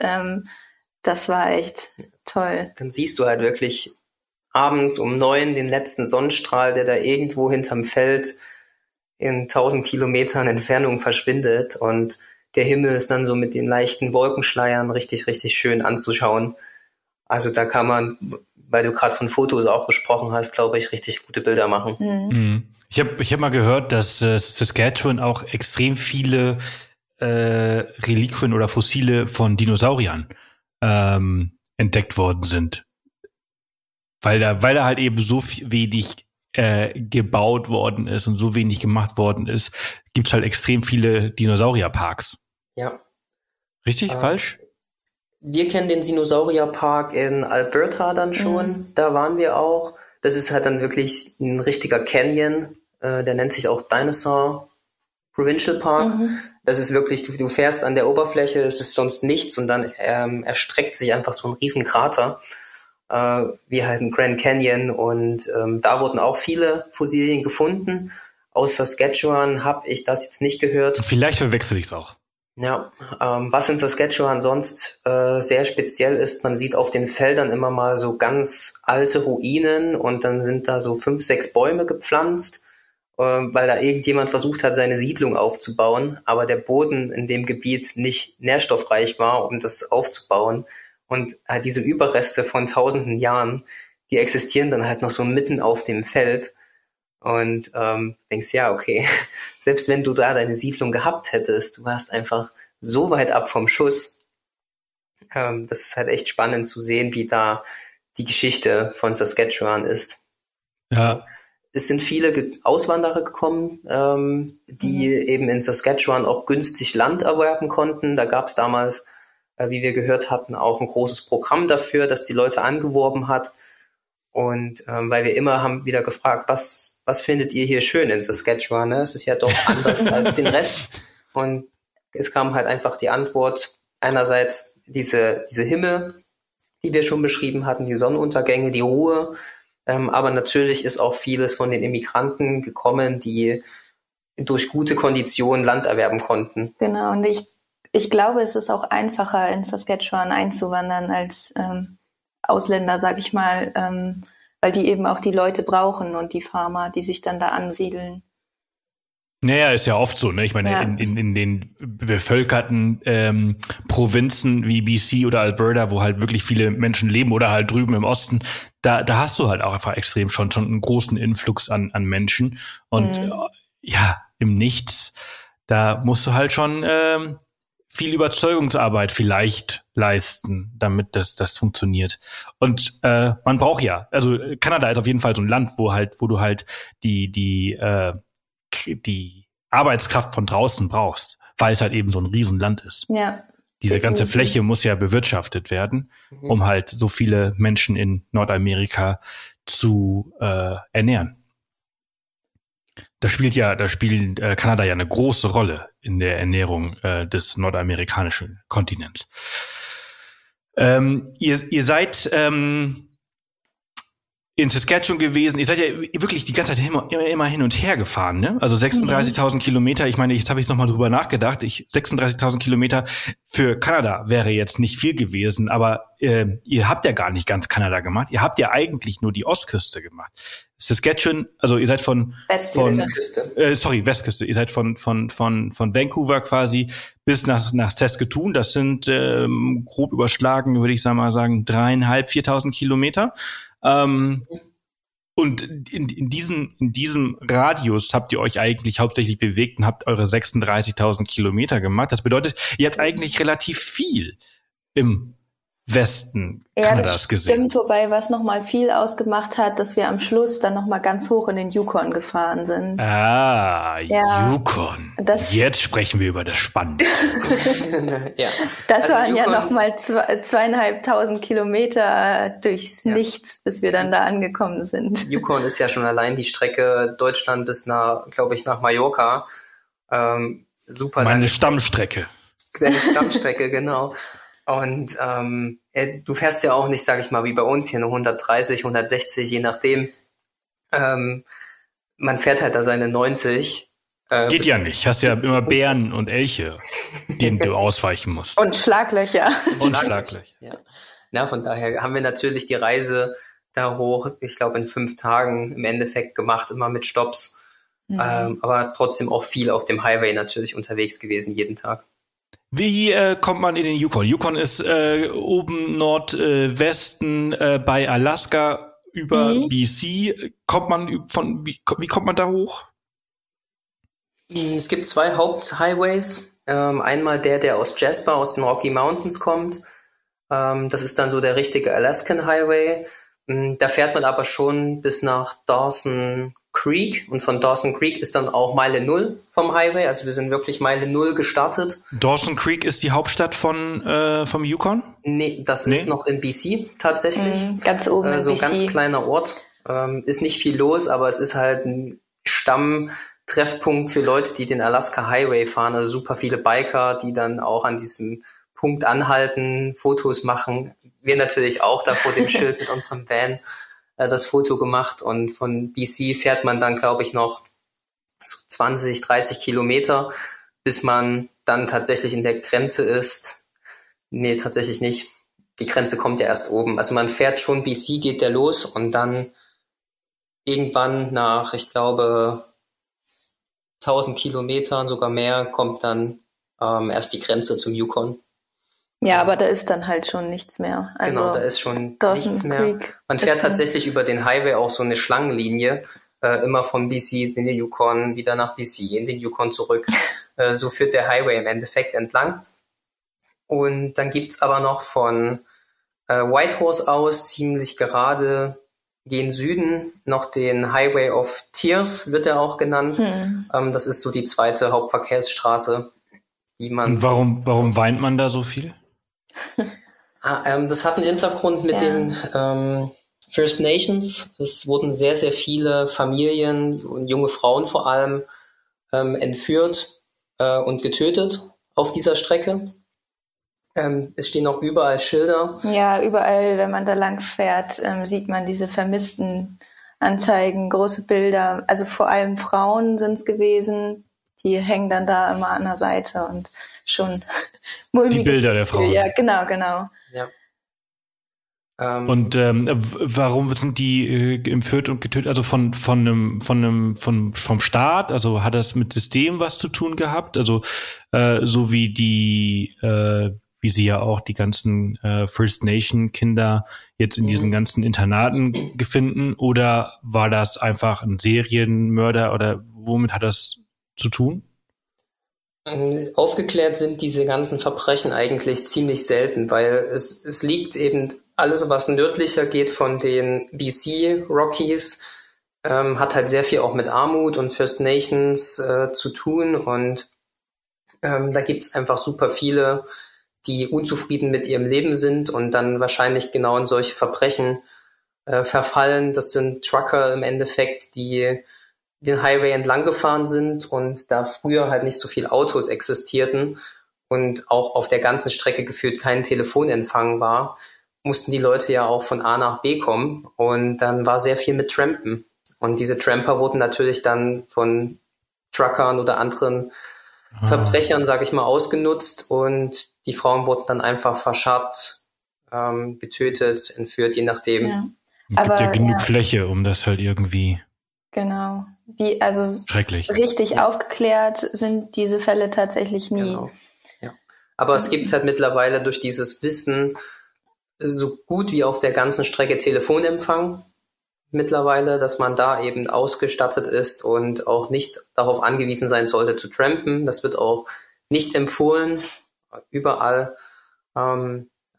Das war echt toll. Dann siehst du halt wirklich abends um 9 den letzten Sonnenstrahl, der da irgendwo hinterm Feld in 1000 Kilometern Entfernung verschwindet und der Himmel ist dann so mit den leichten Wolkenschleiern richtig, richtig schön anzuschauen. Also da kann man, weil du gerade von Fotos auch gesprochen hast, glaube ich, richtig gute Bilder machen. Mhm. Ich hab mal gehört, dass Saskatchewan auch extrem viele Reliquien oder Fossile von Dinosauriern entdeckt worden sind. Weil da halt eben so wenig gebaut worden ist und so wenig gemacht worden ist, gibt's halt extrem viele Dinosaurierparks. Ja. Richtig? Falsch? Wir kennen den Dinosaurierpark in Alberta dann schon. Da waren wir auch. Das ist halt dann wirklich ein richtiger Canyon. Der nennt sich auch Dinosaur Provincial Park. Das ist wirklich, du fährst an der Oberfläche, es ist sonst nichts und dann erstreckt sich einfach so ein riesen Krater. Wie halt ein Grand Canyon und da wurden auch viele Fossilien gefunden. Aus Saskatchewan habe ich das jetzt nicht gehört. Vielleicht verwechsel ich es auch. Ja, was in Saskatchewan sonst sehr speziell ist, man sieht auf den Feldern immer mal so ganz alte Ruinen und dann sind da so 5, 6 Bäume gepflanzt, weil da irgendjemand versucht hat, seine Siedlung aufzubauen, aber der Boden in dem Gebiet nicht nährstoffreich war, um das aufzubauen. Und halt diese Überreste von tausenden Jahren, die existieren dann halt noch so mitten auf dem Feld. Und denkst, ja, okay, selbst wenn du da deine Siedlung gehabt hättest, du warst einfach so weit ab vom Schuss. Das ist halt echt spannend zu sehen, wie da die Geschichte von Saskatchewan ist. Ja. Es sind viele Auswanderer gekommen, die eben in Saskatchewan auch günstig Land erwerben konnten. Da gab es damals, wie wir gehört hatten, auch ein großes Programm dafür, das die Leute angeworben hat. Und weil wir immer haben wieder gefragt, was findet ihr hier schön in Saskatchewan? Ne? Es ist ja doch anders als den Rest. Und es kam halt einfach die Antwort, einerseits diese Himmel, die wir schon beschrieben hatten, die Sonnenuntergänge, die Ruhe. Aber natürlich ist auch vieles von den Immigranten gekommen, die durch gute Konditionen Land erwerben konnten. Genau, und ich glaube, es ist auch einfacher, in Saskatchewan einzuwandern als Ausländer, sag ich mal, weil die eben auch die Leute brauchen und die Farmer, die sich dann da ansiedeln. Naja, ist ja oft so, ne? Ich meine, Ja. in den bevölkerten Provinzen wie BC oder Alberta, wo halt wirklich viele Menschen leben oder halt drüben im Osten, da hast du halt auch einfach extrem schon einen großen Influx an Menschen. Und ja, im Nichts, da musst du halt schon viel Überzeugungsarbeit vielleicht leisten, damit das funktioniert. Und man braucht ja, also Kanada ist auf jeden Fall so ein Land, wo du halt die Arbeitskraft von draußen brauchst, weil es halt eben so ein Riesenland ist. Ja. Diese ganze Definitiv. Fläche muss ja bewirtschaftet werden, um halt so viele Menschen in Nordamerika zu ernähren. Da spielt Kanada ja eine große Rolle in der Ernährung des nordamerikanischen Kontinents. Ihr seid in Saskatchewan gewesen. Ihr seid ja wirklich die ganze Zeit immer hin und her gefahren, ne? Also 36.000 Kilometer. Ich meine, jetzt habe ich nochmal drüber nachgedacht. 36.000 Kilometer für Kanada wäre jetzt nicht viel gewesen, aber ihr habt ja gar nicht ganz Kanada gemacht. Ihr habt ja eigentlich nur die Ostküste gemacht. Saskatchewan, also ihr seid Westküste. Westküste. Ihr seid von Vancouver quasi bis nach Saskatoon. Das sind grob überschlagen, würde ich sagen, 3.500, 4.000 Kilometer. Und in diesem Radius habt ihr euch eigentlich hauptsächlich bewegt und habt eure 36.000 Kilometer gemacht. Das bedeutet, ihr habt eigentlich relativ viel im Westen Ja, Kanadas das gesehen. stimmt, wobei was nochmal viel ausgemacht hat, dass wir am Schluss dann nochmal ganz hoch in den Yukon gefahren sind. Ah, Ja, Yukon. das- Jetzt sprechen wir über das Spannende. Ja. Das Also waren ja Yukon- nochmal 2500 Kilometer durchs Nichts, bis wir dann da angekommen sind. Yukon ist ja schon allein die Strecke Deutschland bis nach, glaube ich, nach Mallorca. Super Meine lange Stammstrecke. Deine Stammstrecke, genau. Und du fährst ja auch nicht, sage ich mal, wie bei uns hier nur 130, 160, je nachdem. Man fährt halt da seine 90. Geht ja nicht. Hast ja immer Bären und Elche, denen du ausweichen musst. Und Schlaglöcher. Und Schlaglöcher. Ja. Na, von daher haben wir natürlich die Reise da hoch, ich glaube in 5 Tagen im Endeffekt gemacht, immer mit Stopps. Aber trotzdem auch viel auf dem Highway natürlich unterwegs gewesen, jeden Tag. Wie kommt man in den Yukon? Yukon ist oben Nordwesten bei Alaska über BC. Wie kommt man da hoch? Es gibt 2 Haupthighways. Einmal der aus Jasper, aus den Rocky Mountains kommt. Das ist dann so der richtige Alaskan Highway. Da fährt man aber schon bis nach Dawson Creek. Und von Dawson Creek ist dann auch Meile 0 vom Highway. Also wir sind wirklich Meile 0 gestartet. Dawson Creek ist die Hauptstadt vom Yukon? Nee, das ist noch in BC tatsächlich. Ganz oben in So BC. ganz kleiner Ort. Ist nicht viel los, aber es ist halt ein Stammtreffpunkt für Leute, die den Alaska Highway fahren. Also super viele Biker, die dann auch an diesem Punkt anhalten, Fotos machen. Wir natürlich auch da vor dem Schild mit unserem Van das Foto gemacht. Und von BC fährt man dann, glaube ich, noch 20, 30 Kilometer, bis man dann tatsächlich in der Grenze ist. Nee, tatsächlich nicht. Die Grenze kommt ja erst oben. Also man fährt schon, BC geht der los und dann irgendwann nach, ich glaube, 1000 Kilometern, sogar mehr, kommt dann erst die Grenze zum Yukon. Ja, aber da ist dann halt schon nichts mehr. Also Genau, da ist schon Dawson nichts mehr. Creek Man fährt tatsächlich über den Highway auch so eine Schlangenlinie, immer von BC in den Yukon, wieder nach BC, in den Yukon zurück. So führt der Highway im Endeffekt entlang. Und dann gibt's aber noch von Whitehorse aus, ziemlich gerade gen Süden, noch den Highway of Tears, wird er auch genannt. Das ist so die zweite Hauptverkehrsstraße, die man... Und warum weint man da so viel? Das hat einen Hintergrund mit den First Nations. Es wurden sehr, sehr viele Familien und junge Frauen vor allem entführt und getötet auf dieser Strecke. Es stehen auch überall Schilder. Ja, überall, wenn man da lang fährt, sieht man diese vermissten Anzeigen, große Bilder. Also vor allem Frauen sind es gewesen, die hängen dann da immer an der Seite und schon mulmig. Die Bilder der Frauen. Ja, genau. Ja. Und warum sind die entführt und getötet? Also vom Staat? Also hat das mit System was zu tun gehabt? Also so wie wie sie ja auch die ganzen First Nation Kinder jetzt in diesen ganzen Internaten befinden? Oder war das einfach ein Serienmörder oder womit hat das zu tun? Aufgeklärt sind diese ganzen Verbrechen eigentlich ziemlich selten, weil es liegt eben alles, was nördlicher geht von den BC Rockies, hat halt sehr viel auch mit Armut und First Nations zu tun und da gibt's einfach super viele, die unzufrieden mit ihrem Leben sind und dann wahrscheinlich genau in solche Verbrechen verfallen. Das sind Trucker im Endeffekt, die den Highway entlang gefahren sind und da früher halt nicht so viel Autos existierten und auch auf der ganzen Strecke gefühlt kein Telefonempfang war, mussten die Leute ja auch von A nach B kommen und dann war sehr viel mit Trampen. Und diese Tramper wurden natürlich dann von Truckern oder anderen Verbrechern, sage ich mal, ausgenutzt und die Frauen wurden dann einfach verscharrt, getötet, entführt, je nachdem. Ja. Es gibt ja genug ja. Fläche, um das halt irgendwie Genau. schrecklich. Richtig aufgeklärt sind diese Fälle tatsächlich nie. Genau. Ja. Aber es gibt halt mittlerweile durch dieses Wissen so gut wie auf der ganzen Strecke Telefonempfang mittlerweile, dass man da eben ausgestattet ist und auch nicht darauf angewiesen sein sollte zu trampen. Das wird auch nicht empfohlen, überall.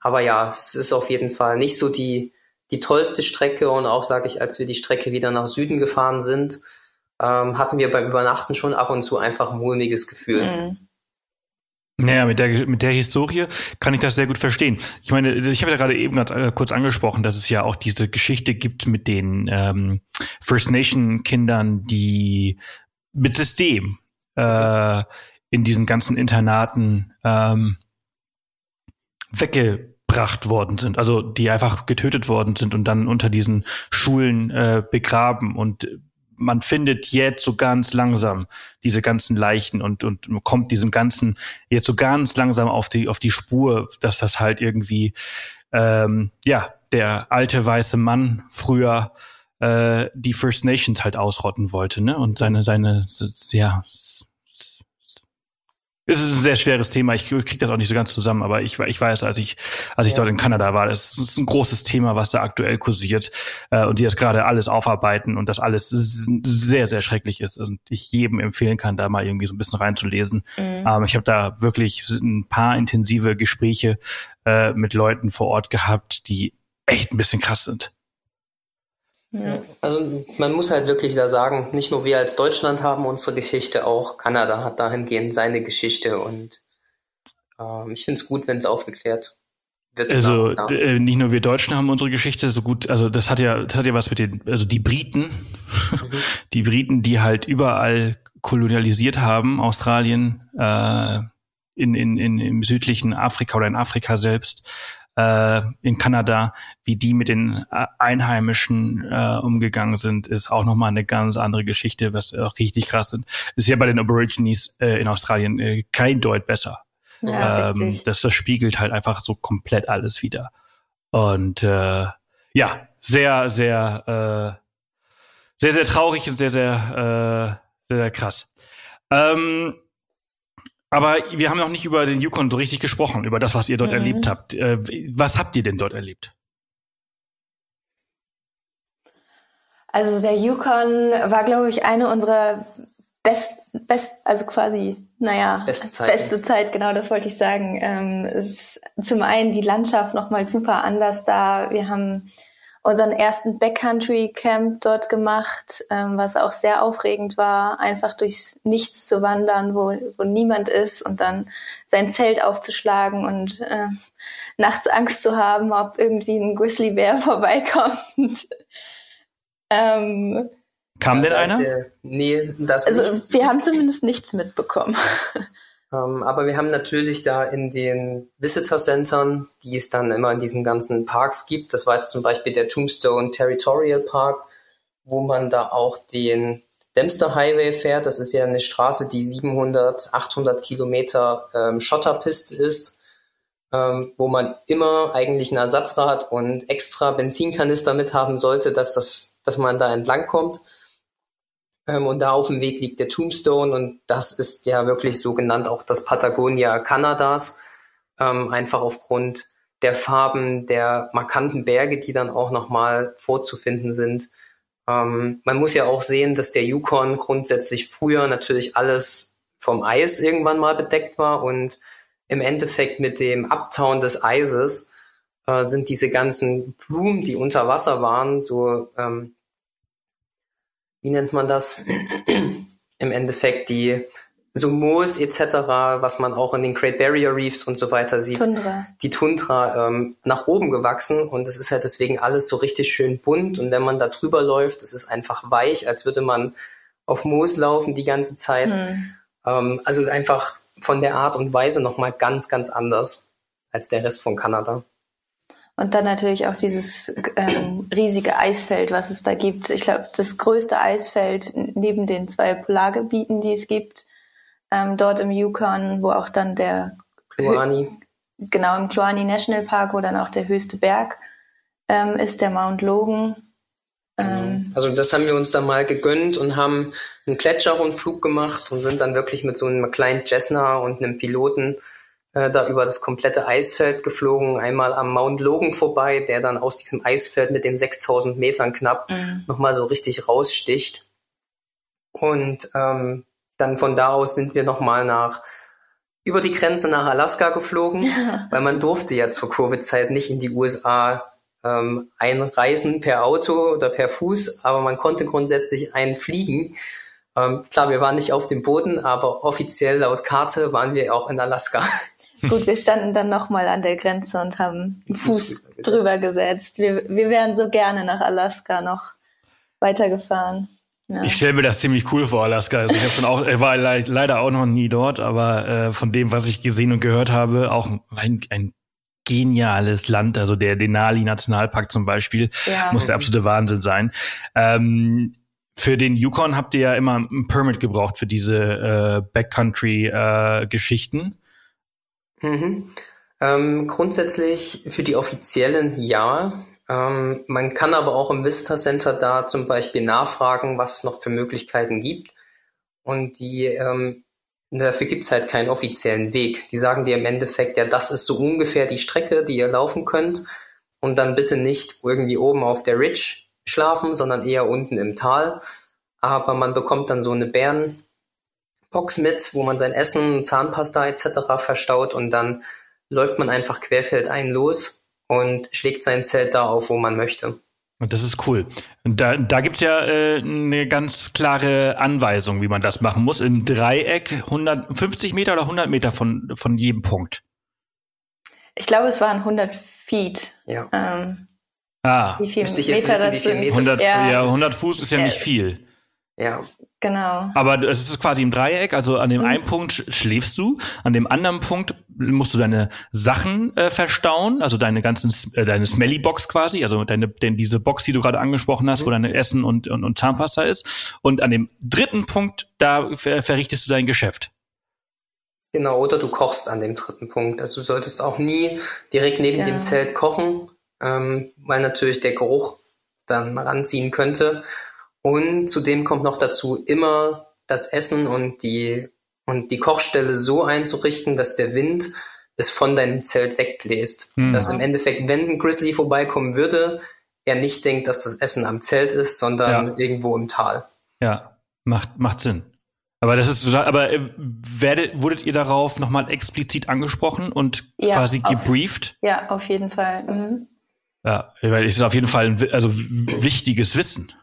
Aber ja, es ist auf jeden Fall nicht so die tollste Strecke und auch, sage ich, als wir die Strecke wieder nach Süden gefahren sind, hatten wir beim Übernachten schon ab und zu einfach ein mulmiges Gefühl. Mhm. Naja, mit der Historie kann ich das sehr gut verstehen. Ich meine, ich habe ja gerade eben ganz kurz angesprochen, dass es ja auch diese Geschichte gibt mit den First Nation Kindern, die mit System in diesen ganzen Internaten weggebracht worden sind, also die einfach getötet worden sind und dann unter diesen Schulen begraben. Und man findet jetzt so ganz langsam diese ganzen Leichen und kommt diesem Ganzen jetzt so ganz langsam auf die Spur, dass das halt irgendwie der alte weiße Mann früher die First Nations halt ausrotten wollte, ne? Und es ist ein sehr schweres Thema. Ich kriege das auch nicht so ganz zusammen, aber ich weiß, als ich dort in Kanada war, das ist ein großes Thema, was da aktuell kursiert und die das gerade alles aufarbeiten und das alles sehr, sehr schrecklich ist und ich jedem empfehlen kann, da mal irgendwie so ein bisschen reinzulesen. Ich habe da wirklich ein paar intensive Gespräche mit Leuten vor Ort gehabt, die echt ein bisschen krass sind. Ja. Also man muss halt wirklich da sagen, nicht nur wir als Deutschland haben unsere Geschichte, auch Kanada hat dahingehend seine Geschichte und ich finde es gut, wenn es aufgeklärt wird. Also nicht nur wir Deutschen haben unsere Geschichte so gut, also das hat ja was mit die Briten, die Briten, die halt überall kolonialisiert haben, Australien, im südlichen Afrika oder in Afrika selbst, in Kanada, wie die mit den Einheimischen umgegangen sind, ist auch nochmal eine ganz andere Geschichte, was auch richtig krass ist ja bei den Aborigines in Australien kein Deut besser. Ja, richtig. Das spiegelt halt einfach so komplett alles wieder. Und sehr, sehr, sehr, sehr traurig und sehr, sehr, sehr, sehr krass. Aber wir haben noch nicht über den Yukon so richtig gesprochen, über das, was ihr dort erlebt habt. Was habt ihr denn dort erlebt? Also der Yukon war, glaube ich, eine unserer beste Zeit, genau, das wollte ich sagen. Es ist zum einen die Landschaft nochmal super anders da. Wir haben unseren ersten Backcountry Camp dort gemacht, was auch sehr aufregend war, einfach durchs Nichts zu wandern, wo niemand ist und dann sein Zelt aufzuschlagen und nachts Angst zu haben, ob irgendwie ein Grizzlybär vorbeikommt. Kam denn einer? Wir haben zumindest nichts mitbekommen. Aber wir haben natürlich da in den Visitor Centern, die es dann immer in diesen ganzen Parks gibt, das war jetzt zum Beispiel der Tombstone Territorial Park, wo man da auch den Dempster Highway fährt. Das ist ja eine Straße, die 700, 800 Kilometer Schotterpiste ist, wo man immer eigentlich ein Ersatzrad und extra Benzinkanister mit haben sollte, dass man da entlang kommt. Und da auf dem Weg liegt der Tombstone und das ist ja wirklich so genannt auch das Patagonia Kanadas, einfach aufgrund der Farben, der markanten Berge, die dann auch nochmal vorzufinden sind. Man muss ja auch sehen, dass der Yukon grundsätzlich früher natürlich alles vom Eis irgendwann mal bedeckt war und im Endeffekt mit dem Abtauen des Eises sind diese ganzen Blumen, die unter Wasser waren, so wie nennt man das? Im Endeffekt so Moos etc., was man auch in den Great Barrier Reefs und so weiter sieht. Die Tundra nach oben gewachsen und es ist halt deswegen alles so richtig schön bunt und wenn man da drüber läuft, es ist einfach weich, als würde man auf Moos laufen die ganze Zeit. Also einfach von der Art und Weise nochmal ganz, ganz anders als der Rest von Kanada. Und dann natürlich auch dieses riesige Eisfeld, was es da gibt. Ich glaube, das größte Eisfeld neben den 2 Polargebieten, die es gibt, dort im Yukon, wo auch dann der Kluane. Genau, im Kluane National Park, wo dann auch der höchste Berg ist, der Mount Logan. Also das haben wir uns dann mal gegönnt und haben einen Gletscherrundflug gemacht und sind dann wirklich mit so einem kleinen Cessna und einem Piloten da über das komplette Eisfeld geflogen, einmal am Mount Logan vorbei, der dann aus diesem Eisfeld mit den 6000 Metern knapp nochmal so richtig raussticht. Und dann von da aus sind wir nochmal nach über die Grenze nach Alaska geflogen, weil man durfte ja zur Covid-Zeit nicht in die USA einreisen per Auto oder per Fuß, aber man konnte grundsätzlich einfliegen. Klar, wir waren nicht auf dem Boden, aber offiziell laut Karte waren wir auch in Alaska. Gut, wir standen dann nochmal an der Grenze und haben einen Fuß drüber gesetzt. Wir wären so gerne nach Alaska noch weitergefahren. Ja. Ich stelle mir das ziemlich cool vor, Alaska. Also ich war leider auch noch nie dort, aber von dem, was ich gesehen und gehört habe, auch ein geniales Land. Also der Denali-Nationalpark zum Beispiel muss der absolute Wahnsinn sein. Für den Yukon habt ihr ja immer ein Permit gebraucht für diese Backcountry-Geschichten. Grundsätzlich für die offiziellen ja. Man kann aber auch im Visitor Center da zum Beispiel nachfragen, was es noch für Möglichkeiten gibt. Und dafür gibt's halt keinen offiziellen Weg. Die sagen dir im Endeffekt, ja, das ist so ungefähr die Strecke, die ihr laufen könnt. Und dann bitte nicht irgendwie oben auf der Ridge schlafen, sondern eher unten im Tal. Aber man bekommt dann so eine Bärenbox mit, wo man sein Essen, Zahnpasta etc. verstaut und dann läuft man einfach querfeldein los und schlägt sein Zelt da auf, wo man möchte. Und das ist cool. Und da gibt's ja eine ganz klare Anweisung, wie man das machen muss. Im Dreieck 150 Meter oder 100 Meter von jedem Punkt. Ich glaube, es waren 100 Feet. Ja. Wie viel Müsste ich jetzt wissen, wie viel Meter 100 Fuß ist ja nicht viel. Ja. Genau. Aber es ist quasi im Dreieck, also an dem einen Punkt schläfst du, an dem anderen Punkt musst du deine Sachen verstauen, also deine Smelly Box quasi, also diese Box, die du gerade angesprochen hast, wo deine Essen und Zahnpasta ist. Und an dem dritten Punkt, da verrichtest du dein Geschäft. Genau, oder du kochst an dem dritten Punkt. Also du solltest auch nie direkt neben dem Zelt kochen, weil natürlich der Geruch dann ranziehen könnte. Und zudem kommt noch dazu, immer das Essen und die Kochstelle so einzurichten, dass der Wind es von deinem Zelt wegbläst. Dass im Endeffekt, wenn ein Grizzly vorbeikommen würde, er nicht denkt, dass das Essen am Zelt ist, sondern irgendwo im Tal. Ja, macht Sinn. Aber wurdet ihr darauf nochmal explizit angesprochen und quasi gebrieft? Ja, auf jeden Fall. Mhm. Ja, weil es ist auf jeden Fall wichtiges Wissen.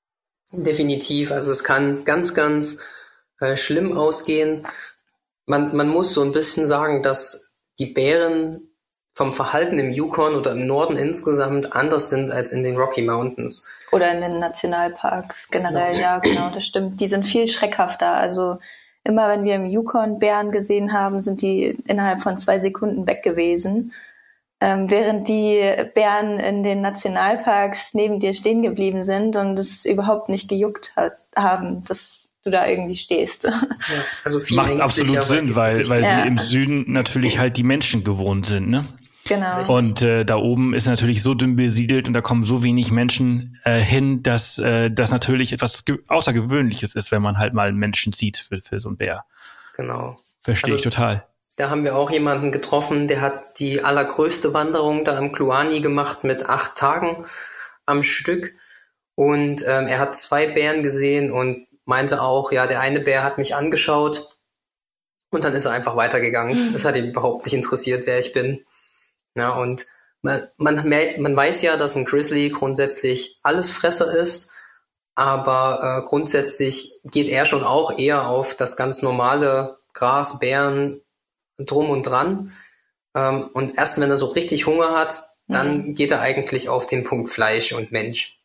Definitiv. Also es kann ganz, ganz schlimm ausgehen. Man muss so ein bisschen sagen, dass die Bären vom Verhalten im Yukon oder im Norden insgesamt anders sind als in den Rocky Mountains. Oder in den Nationalparks generell, ja, genau, das stimmt. Die sind viel schreckhafter. Also immer wenn wir im Yukon Bären gesehen haben, sind die innerhalb von 2 Sekunden weg gewesen. Während die Bären in den Nationalparks neben dir stehen geblieben sind und es überhaupt nicht gejuckt haben, dass du da irgendwie stehst. Ja, also viel macht absolut Sinn, weil sie im Süden natürlich halt die Menschen gewohnt sind, ne? Genau. Richtig. Und da oben ist natürlich so dünn besiedelt und da kommen so wenig Menschen hin, dass das natürlich etwas Außergewöhnliches ist, wenn man halt mal einen Menschen sieht für so einen Bär. Genau. Verstehe ich total. Da haben wir auch jemanden getroffen, der hat die allergrößte Wanderung da im Kluani gemacht mit 8 Tagen am Stück. Und er hat 2 Bären gesehen und meinte auch, ja, der eine Bär hat mich angeschaut und dann ist er einfach weitergegangen. Das hat ihn überhaupt nicht interessiert, wer ich bin. Ja, und man weiß ja, dass ein Grizzly grundsätzlich Allesfresser ist, aber grundsätzlich geht er schon auch eher auf das ganz normale Gras, Beeren, drum und dran. Und erst wenn er so richtig Hunger hat, dann geht er eigentlich auf den Punkt Fleisch und Mensch.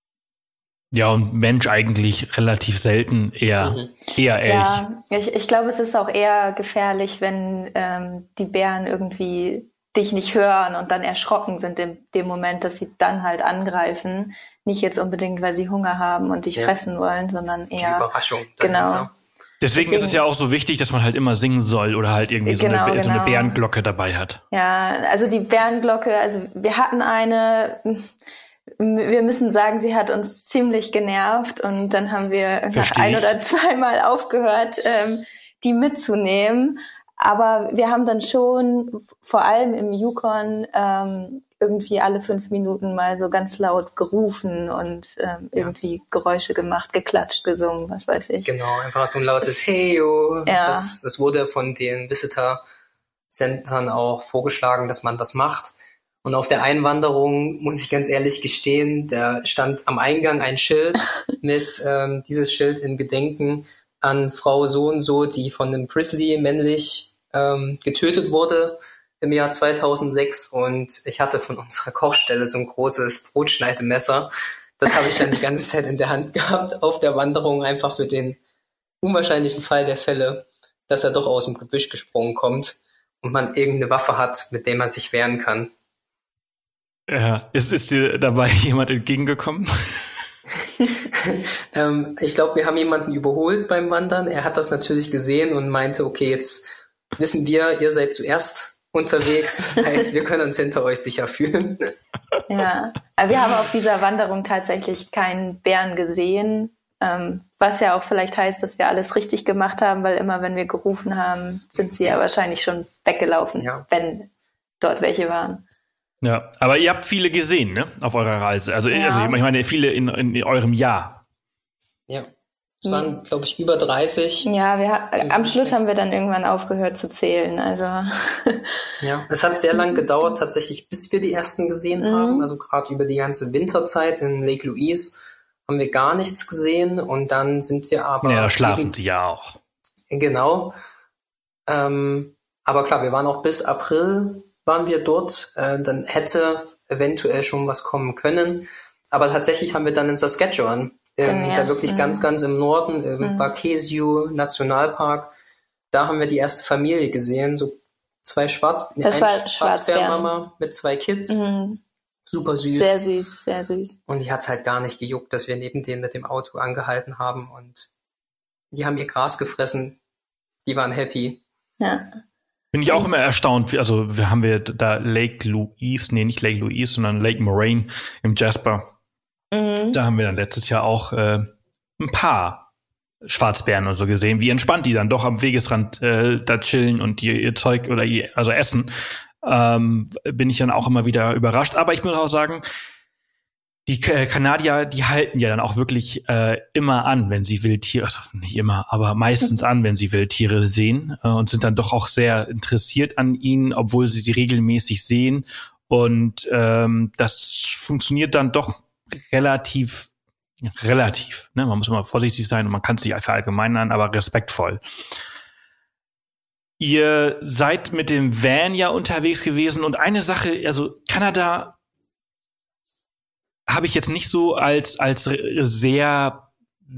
Ja, und Mensch eigentlich relativ selten, eher Elch. Ja, ich glaube, es ist auch eher gefährlich, wenn die Bären irgendwie dich nicht hören und dann erschrocken sind in dem Moment, dass sie dann halt angreifen. Nicht jetzt unbedingt, weil sie Hunger haben und dich fressen wollen, sondern eher... Die Überraschung. Genau. Deswegen ist es ja auch so wichtig, dass man halt immer singen soll oder halt irgendwie so eine Bärenglocke dabei hat. Ja, also die Bärenglocke, also wir hatten eine, wir müssen sagen, sie hat uns ziemlich genervt und dann haben wir nach 1 oder 2 Mal aufgehört, die mitzunehmen. Aber wir haben dann schon, vor allem im Yukon, irgendwie alle 5 Minuten mal so ganz laut gerufen und irgendwie Geräusche gemacht, geklatscht, gesungen, was weiß ich. Genau, einfach so ein lautes Heyo. Ja. Das wurde von den Visitor-Centern auch vorgeschlagen, dass man das macht. Und auf der Einwanderung, muss ich ganz ehrlich gestehen, da stand am Eingang ein Schild mit dieses Schild in Gedenken an Frau so und so, die von einem Grizzly männlich getötet wurde im Jahr 2006. Und ich hatte von unserer Kochstelle so ein großes Brotschneidemesser. Das habe ich dann die ganze Zeit in der Hand gehabt auf der Wanderung, einfach für den unwahrscheinlichen Fall der Fälle, dass er doch aus dem Gebüsch gesprungen kommt und man irgendeine Waffe hat, mit der man sich wehren kann. Ja, ist dir dabei jemand entgegengekommen? Ich glaube, wir haben jemanden überholt beim Wandern. Er hat das natürlich gesehen und meinte, okay, jetzt wissen wir, ihr seid zuerst unterwegs. Das heißt, wir können uns hinter euch sicher fühlen. Ja, aber wir haben auf dieser Wanderung tatsächlich keinen Bären gesehen, was ja auch vielleicht heißt, dass wir alles richtig gemacht haben, weil immer, wenn wir gerufen haben, sind sie ja wahrscheinlich schon weggelaufen, wenn dort welche waren. Ja, aber ihr habt viele gesehen, ne, auf eurer Reise. Also ich meine, viele in eurem Jahr. Ja, es waren, glaube ich, über 30. Ja, am Schluss haben wir dann irgendwann aufgehört zu zählen. Also ja, es hat sehr lang gedauert tatsächlich, bis wir die ersten gesehen haben. Also gerade über die ganze Winterzeit in Lake Louise haben wir gar nichts gesehen. Und dann sind wir aber... Ja, da schlafen sie ja auch. Genau. Aber klar, wir waren auch bis April waren wir dort, dann hätte eventuell schon was kommen können. Aber tatsächlich haben wir dann in Saskatchewan, da wirklich ganz, ganz im Norden, im Wakesio Nationalpark, da haben wir die erste Familie gesehen, so eine Schwarzbärmama mit 2 Kids. Super süß. Sehr süß, sehr süß. Und die hat's halt gar nicht gejuckt, dass wir neben denen mit dem Auto angehalten haben und die haben ihr Gras gefressen. Die waren happy. Ja. Bin ich auch immer erstaunt, also haben wir da Lake Louise, nicht Lake Louise, sondern Lake Moraine im Jasper. Da haben wir dann letztes Jahr auch ein paar Schwarzbären und so gesehen, wie entspannt die dann doch am Wegesrand da chillen und ihr Zeug oder also essen. Bin ich dann auch immer wieder überrascht. Aber ich muss auch sagen, die Kanadier, die halten ja dann auch wirklich immer an, wenn sie Wildtiere, also nicht immer, aber meistens an, wenn sie Wildtiere sehen und sind dann doch auch sehr interessiert an ihnen, obwohl sie regelmäßig sehen. Und das funktioniert dann doch relativ, ne? Man muss immer vorsichtig sein und man kann es nicht verallgemeinern, aber respektvoll. Ihr seid mit dem Van ja unterwegs gewesen und eine Sache, also Kanada habe ich jetzt nicht so als sehr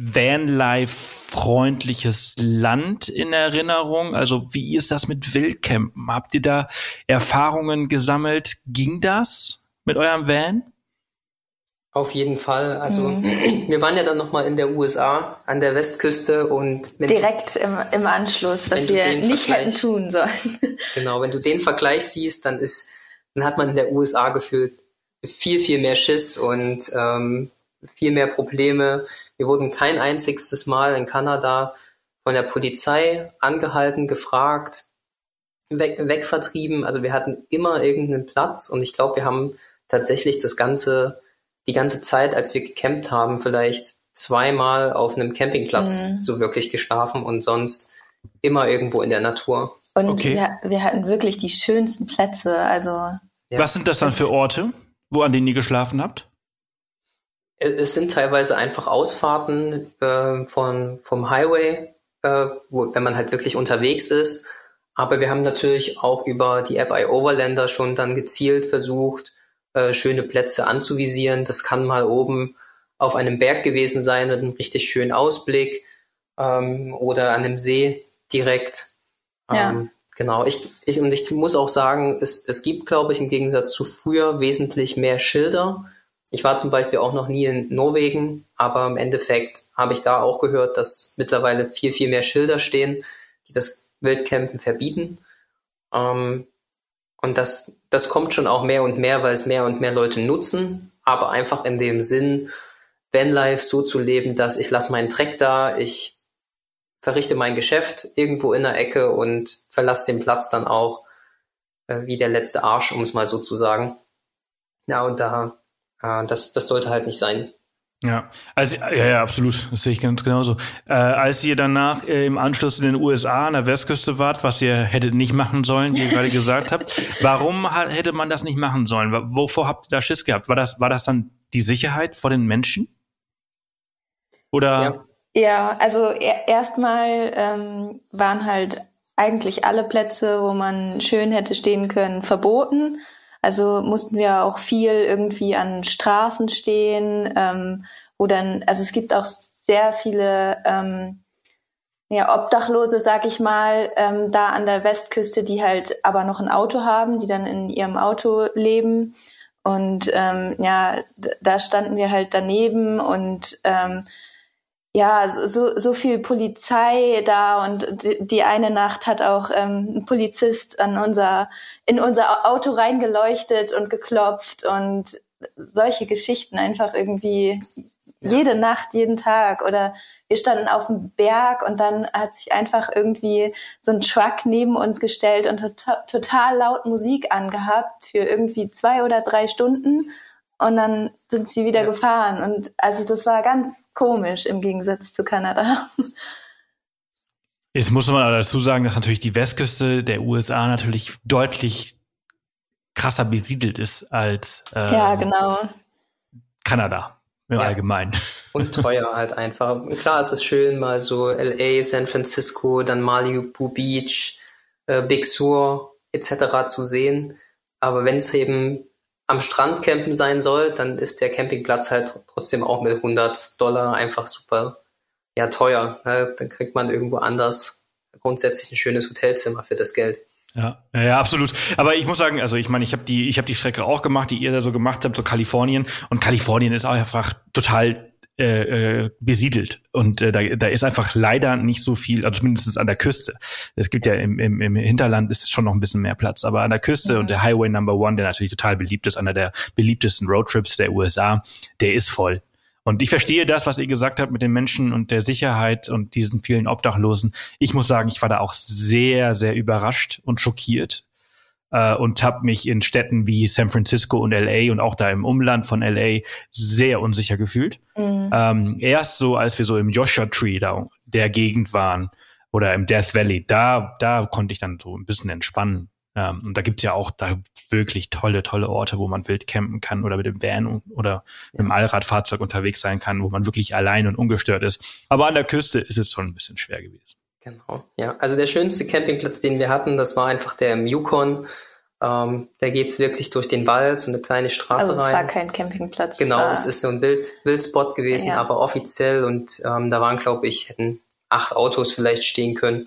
Vanlife-freundliches Land in Erinnerung. Also wie ist das mit Wildcampen? Habt ihr da Erfahrungen gesammelt? Ging das mit eurem Van? Auf jeden Fall. Also wir waren ja dann nochmal in der USA an der Westküste und direkt im Anschluss, was wir nicht hätten tun sollen. Genau, wenn du den Vergleich siehst, dann hat man in der USA gefühlt viel, viel mehr Schiss und viel mehr Probleme. Wir wurden kein einziges Mal in Kanada von der Polizei angehalten, gefragt, wegvertrieben. Also wir hatten immer irgendeinen Platz und ich glaube, wir haben tatsächlich die ganze Zeit, als wir gecampt haben, vielleicht 2-mal auf einem Campingplatz so wirklich geschlafen und sonst immer irgendwo in der Natur. Und wir hatten wirklich die schönsten Plätze. Also was sind das dann für Orte, an denen ihr geschlafen habt? Es sind teilweise einfach Ausfahrten vom Highway, wenn man halt wirklich unterwegs ist. Aber wir haben natürlich auch über die App iOverlander schon dann gezielt versucht, schöne Plätze anzuvisieren. Das kann mal oben auf einem Berg gewesen sein mit einem richtig schönen Ausblick oder an einem See direkt. Genau. Ich muss auch sagen, es gibt, glaube ich, im Gegensatz zu früher wesentlich mehr Schilder. Ich war zum Beispiel auch noch nie in Norwegen, aber im Endeffekt habe ich da auch gehört, dass mittlerweile viel, viel mehr Schilder stehen, die das Wildcampen verbieten. Und das kommt schon auch mehr und mehr, weil es mehr und mehr Leute nutzen, aber einfach in dem Sinn, Vanlife so zu leben, dass ich lasse meinen Dreck da, ich verrichte mein Geschäft irgendwo in der Ecke und verlasse den Platz dann auch wie der letzte Arsch, um es mal so zu sagen. Ja, und das sollte halt nicht sein. Ja, ja, absolut. Das sehe ich ganz genauso. Als ihr danach im Anschluss in den USA an der Westküste wart, was ihr hättet nicht machen sollen, wie ihr gerade gesagt habt, warum hätte man das nicht machen sollen? Wovor habt ihr da Schiss gehabt? War das dann die Sicherheit vor den Menschen? Oder? Ja. Ja, also erstmal waren halt eigentlich alle Plätze, wo man schön hätte stehen können, verboten. Also mussten wir auch viel irgendwie an Straßen stehen, wo dann, also es gibt auch sehr viele Obdachlose, sag ich mal, da an der Westküste, die halt aber noch ein Auto haben, die dann in ihrem Auto leben. Und da standen wir halt daneben und so viel Polizei da und die eine Nacht hat auch ein Polizist in unser Auto reingeleuchtet und geklopft und solche Geschichten einfach irgendwie jede Nacht, jeden Tag. Oder wir standen auf dem Berg und dann hat sich einfach irgendwie so ein Truck neben uns gestellt und total laut Musik angehabt für irgendwie 2 oder 3 Stunden. Und dann sind sie wieder gefahren. Und also das war ganz komisch im Gegensatz zu Kanada. Jetzt muss man aber dazu sagen, dass natürlich die Westküste der USA natürlich deutlich krasser besiedelt ist als genau. Kanada im Allgemeinen. Und teuer halt einfach. Klar, es ist schön, mal so LA, San Francisco, dann Malibu Beach, Big Sur etc. zu sehen. Aber wenn es eben am Strand campen sein soll, dann ist der Campingplatz halt trotzdem auch mit $100 einfach super teuer. Dann kriegt man irgendwo anders grundsätzlich ein schönes Hotelzimmer für das Geld. Ja, absolut. Aber ich muss sagen, also ich meine, ich habe die Strecke auch gemacht, die ihr da so gemacht habt, so Kalifornien. Und Kalifornien ist auch einfach total besiedelt. Und da ist einfach leider nicht so viel, also zumindest an der Küste. Es gibt ja im Hinterland ist schon noch ein bisschen mehr Platz, aber an der Küste und der Highway Number 1, der natürlich total beliebt ist, einer der beliebtesten Roadtrips der USA, der ist voll. Und ich verstehe das, was ihr gesagt habt mit den Menschen und der Sicherheit und diesen vielen Obdachlosen. Ich muss sagen, ich war da auch sehr, sehr überrascht und schockiert und habe mich in Städten wie San Francisco und LA und auch da im Umland von LA sehr unsicher gefühlt. Erst so, als wir so im Joshua Tree da der Gegend waren oder im Death Valley, da konnte ich dann so ein bisschen entspannen. Und da gibt's ja auch da wirklich tolle Orte, wo man wild campen kann oder mit dem Van oder mit dem Allradfahrzeug unterwegs sein kann, wo man wirklich allein und ungestört ist. Aber an der Küste ist es schon ein bisschen schwer gewesen. Genau, ja. Also der schönste Campingplatz, den wir hatten, das war einfach der im Yukon. Da geht's wirklich durch den Wald, so eine kleine Straße rein. Also es war kein Campingplatz. Genau, es ist so ein Wildspot gewesen, aber offiziell. Und da waren, glaube ich, hätten 8 Autos vielleicht stehen können.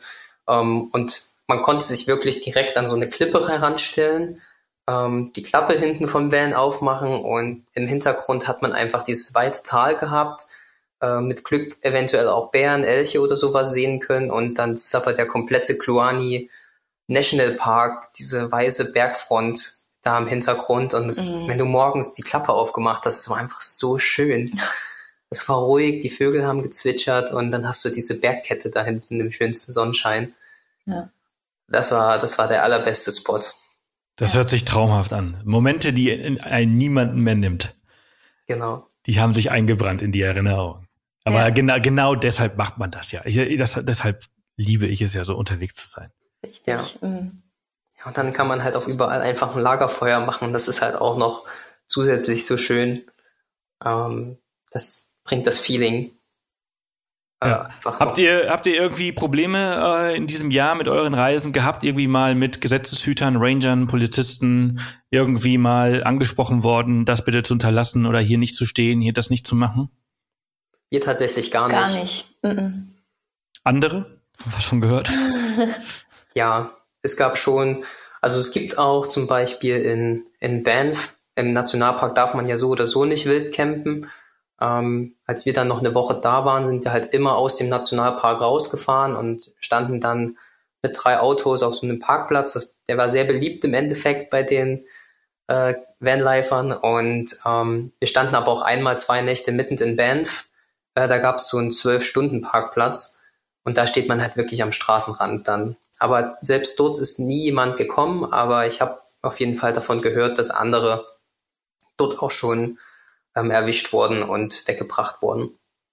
Und man konnte sich wirklich direkt an so eine Klippe heranstellen, die Klappe hinten vom Van aufmachen und im Hintergrund hat man einfach dieses weite Tal gehabt, mit Glück eventuell auch Bären, Elche oder sowas sehen können und dann ist aber der komplette Kluane National Park, diese weiße Bergfront da im Hintergrund und wenn du morgens die Klappe aufgemacht hast, es war einfach so schön. Es war ruhig, die Vögel haben gezwitschert und dann hast du diese Bergkette da hinten im schönsten Sonnenschein. Ja. Das war der allerbeste Spot. Das hört sich traumhaft an. Momente, die einen niemanden mehr nimmt. Genau. Die haben sich eingebrannt in die Erinnerung. Aber genau deshalb macht man das ja. Deshalb liebe ich es ja so, unterwegs zu sein. Richtig. Ja. Ja, und dann kann man halt auch überall einfach ein Lagerfeuer machen. Das ist halt auch noch zusätzlich so schön. Das bringt das Feeling. Habt ihr irgendwie Probleme in diesem Jahr mit euren Reisen gehabt? Irgendwie mal mit Gesetzeshütern, Rangern, Polizisten irgendwie mal angesprochen worden, das bitte zu unterlassen oder hier nicht zu stehen, hier das nicht zu machen? Wir tatsächlich gar nicht. Gar nicht. Andere? Was schon gehört? Ja, es gab schon, also es gibt auch zum Beispiel in Banff, im Nationalpark darf man ja so oder so nicht wild campen. Als wir dann noch eine Woche da waren, sind wir halt immer aus dem Nationalpark rausgefahren und standen dann mit 3 Autos auf so einem Parkplatz. Der war sehr beliebt im Endeffekt bei den Vanlifern und wir standen aber auch einmal 2 Nächte mitten in Banff. Da gab es so einen 12-Stunden-Parkplatz und da steht man halt wirklich am Straßenrand dann. Aber selbst dort ist nie jemand gekommen, aber ich habe auf jeden Fall davon gehört, dass andere dort auch schon erwischt worden und weggebracht worden.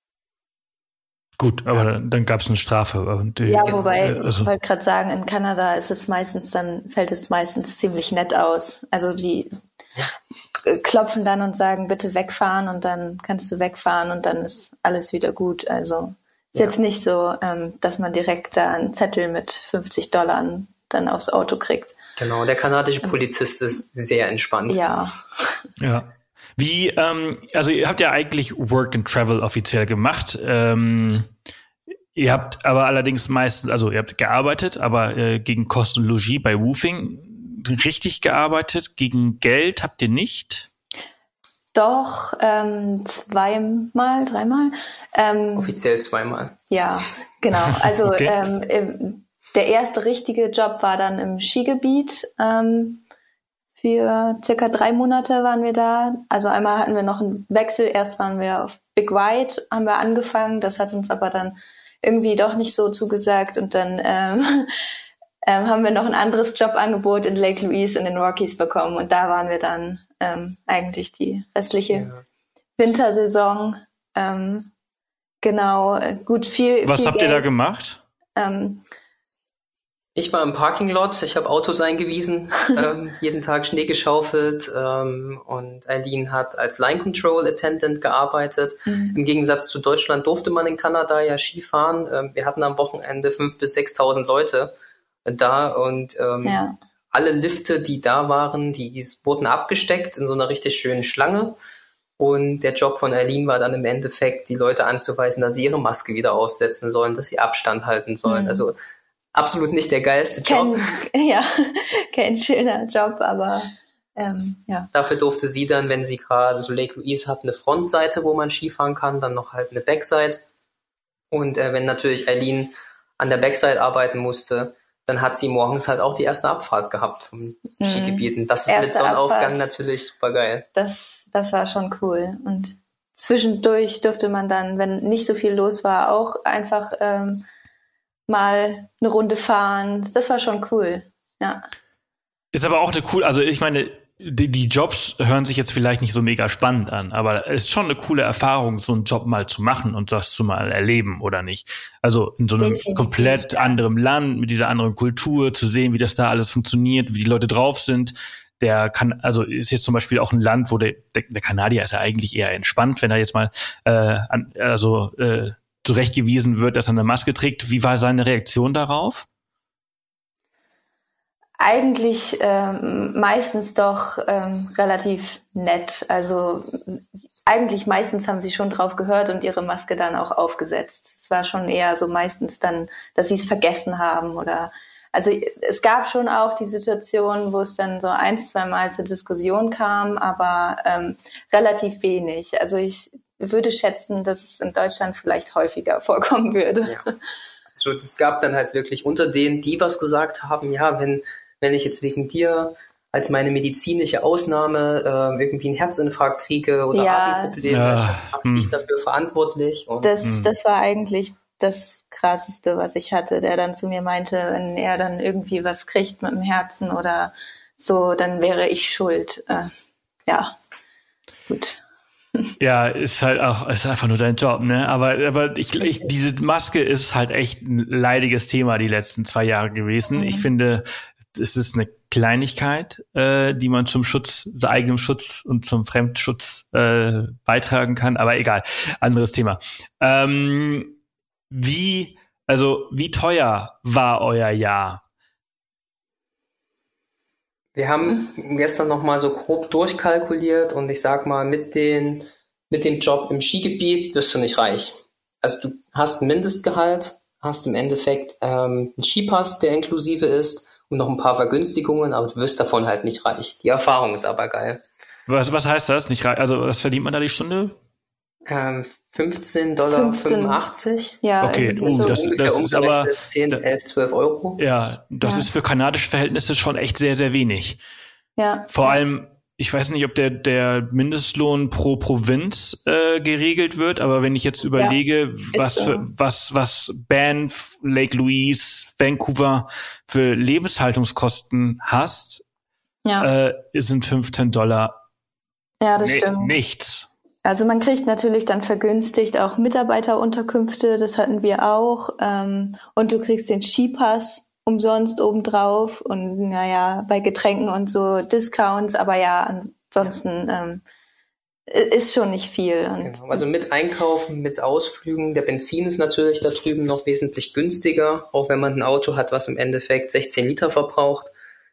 Gut, aber dann gab es eine Strafe. Wobei, ich wollte gerade sagen, in Kanada fällt es meistens ziemlich nett aus. Also die klopfen dann und sagen, bitte wegfahren, und dann kannst du wegfahren und dann ist alles wieder gut. Also ist jetzt nicht so, dass man direkt da einen Zettel mit $50 dann aufs Auto kriegt. Genau, der kanadische Polizist ist sehr entspannt. Ja. Wie, also ihr habt ja eigentlich Work and Travel offiziell gemacht. Ihr habt aber allerdings meistens, also ihr habt gearbeitet, aber gegen Kosten und Logis bei Woofing richtig gearbeitet. Gegen Geld habt ihr nicht? Doch, zweimal, dreimal. Offiziell zweimal. Ja, genau. Also Okay. der erste richtige Job war dann im Skigebiet. Für circa 3 Monate waren wir da. Also einmal hatten wir noch einen Wechsel. Erst waren wir auf Big White, haben wir angefangen. Das hat uns aber dann irgendwie doch nicht so zugesagt. Und dann haben wir noch ein anderes Jobangebot in Lake Louise in den Rockies bekommen. Und da waren wir dann eigentlich die restliche Wintersaison. Genau, gut, viel Was viel habt Geld. ihr da gemacht? Ich war im Parking-Lot, ich habe Autos eingewiesen, jeden Tag Schnee geschaufelt und Eileen hat als Line-Control-Attendant gearbeitet. Im Gegensatz zu Deutschland durfte man in Kanada ja Skifahren. Wir hatten am Wochenende 5.000 bis 6.000 Leute da und alle Lifte, die da waren, die wurden abgesteckt in so einer richtig schönen Schlange. Und der Job von Eileen war dann im Endeffekt, die Leute anzuweisen, dass sie ihre Maske wieder aufsetzen sollen, dass sie Abstand halten sollen. Also absolut nicht der geilste Job. Kein schöner Job, aber Dafür durfte sie dann, wenn sie gerade, so Lake Louise hat eine Frontseite, wo man Skifahren kann, dann noch halt eine Backside. Und wenn natürlich Eileen an der Backside arbeiten musste, dann hat sie morgens halt auch die erste Abfahrt gehabt vom Skigebiet. Und das ist Erste mit Sonnenaufgang Abfahrt. Natürlich super geil. Das war schon cool. Und zwischendurch durfte man dann, wenn nicht so viel los war, auch einfach mal eine Runde fahren. Das war schon cool, ja. Ist aber auch also ich meine, die Jobs hören sich jetzt vielleicht nicht so mega spannend an, aber es ist schon eine coole Erfahrung, so einen Job mal zu machen und das zu mal erleben, oder nicht? Also in so einem Definitiv, komplett anderen Land, mit dieser anderen Kultur, zu sehen, wie das da alles funktioniert, wie die Leute drauf sind. Also ist jetzt zum Beispiel auch ein Land, wo der Kanadier ist ja eigentlich eher entspannt, wenn er jetzt mal zurechtgewiesen wird, dass er eine Maske trägt. Wie war seine Reaktion darauf? Eigentlich meistens doch relativ nett. Also eigentlich meistens haben sie schon drauf gehört und ihre Maske dann auch aufgesetzt. Es war schon eher so meistens dann, dass sie es vergessen haben oder also es gab schon auch die Situation, wo es dann so 1-2 Mal zur Diskussion kam, aber relativ wenig. Also ich würde schätzen, dass es in Deutschland vielleicht häufiger vorkommen würde. Ja. Also es gab dann halt wirklich unter denen, die was gesagt haben, ja, wenn ich jetzt wegen dir als meine medizinische Ausnahme irgendwie einen Herzinfarkt kriege oder Atemprobleme, habe ich dich dafür verantwortlich. Und das war eigentlich das Krasseste, was ich hatte, der dann zu mir meinte, wenn er dann irgendwie was kriegt mit dem Herzen oder so, dann wäre ich schuld. Ja, gut. Ja, ist einfach nur dein Job, ne? Aber diese Maske ist halt echt ein leidiges Thema die letzten 2 Jahre gewesen. Ich finde, es ist eine Kleinigkeit, die man zum eigenem Schutz und zum Fremdschutz beitragen kann. Aber egal, anderes Thema. Wie teuer war euer Jahr? Wir haben gestern noch mal so grob durchkalkuliert und ich sag mal, mit dem Job im Skigebiet wirst du nicht reich. Also du hast ein Mindestgehalt, hast im Endeffekt einen Skipass, der inklusive ist und noch ein paar Vergünstigungen, aber du wirst davon halt nicht reich. Die Erfahrung ist aber geil. Was heißt das? Nicht reich? Also was verdient man da die Stunde? $15,85. Ja, okay, das ist aber 10, 11, 12 Euro. Ja, das ist für kanadische Verhältnisse schon echt sehr, sehr wenig. Ja. Vor allem, ich weiß nicht, ob der Mindestlohn pro Provinz geregelt wird, aber wenn ich jetzt überlege, was Banff, Lake Louise, Vancouver für Lebenshaltungskosten hast, sind $15 Ja, das stimmt. Nichts. Also man kriegt natürlich dann vergünstigt auch Mitarbeiterunterkünfte, das hatten wir auch. Und du kriegst den Skipass umsonst obendrauf und bei Getränken und so Discounts, aber ja, ansonsten ist schon nicht viel. Und genau. Also mit Einkaufen, mit Ausflügen, der Benzin ist natürlich da drüben noch wesentlich günstiger, auch wenn man ein Auto hat, was im Endeffekt 16 Liter verbraucht.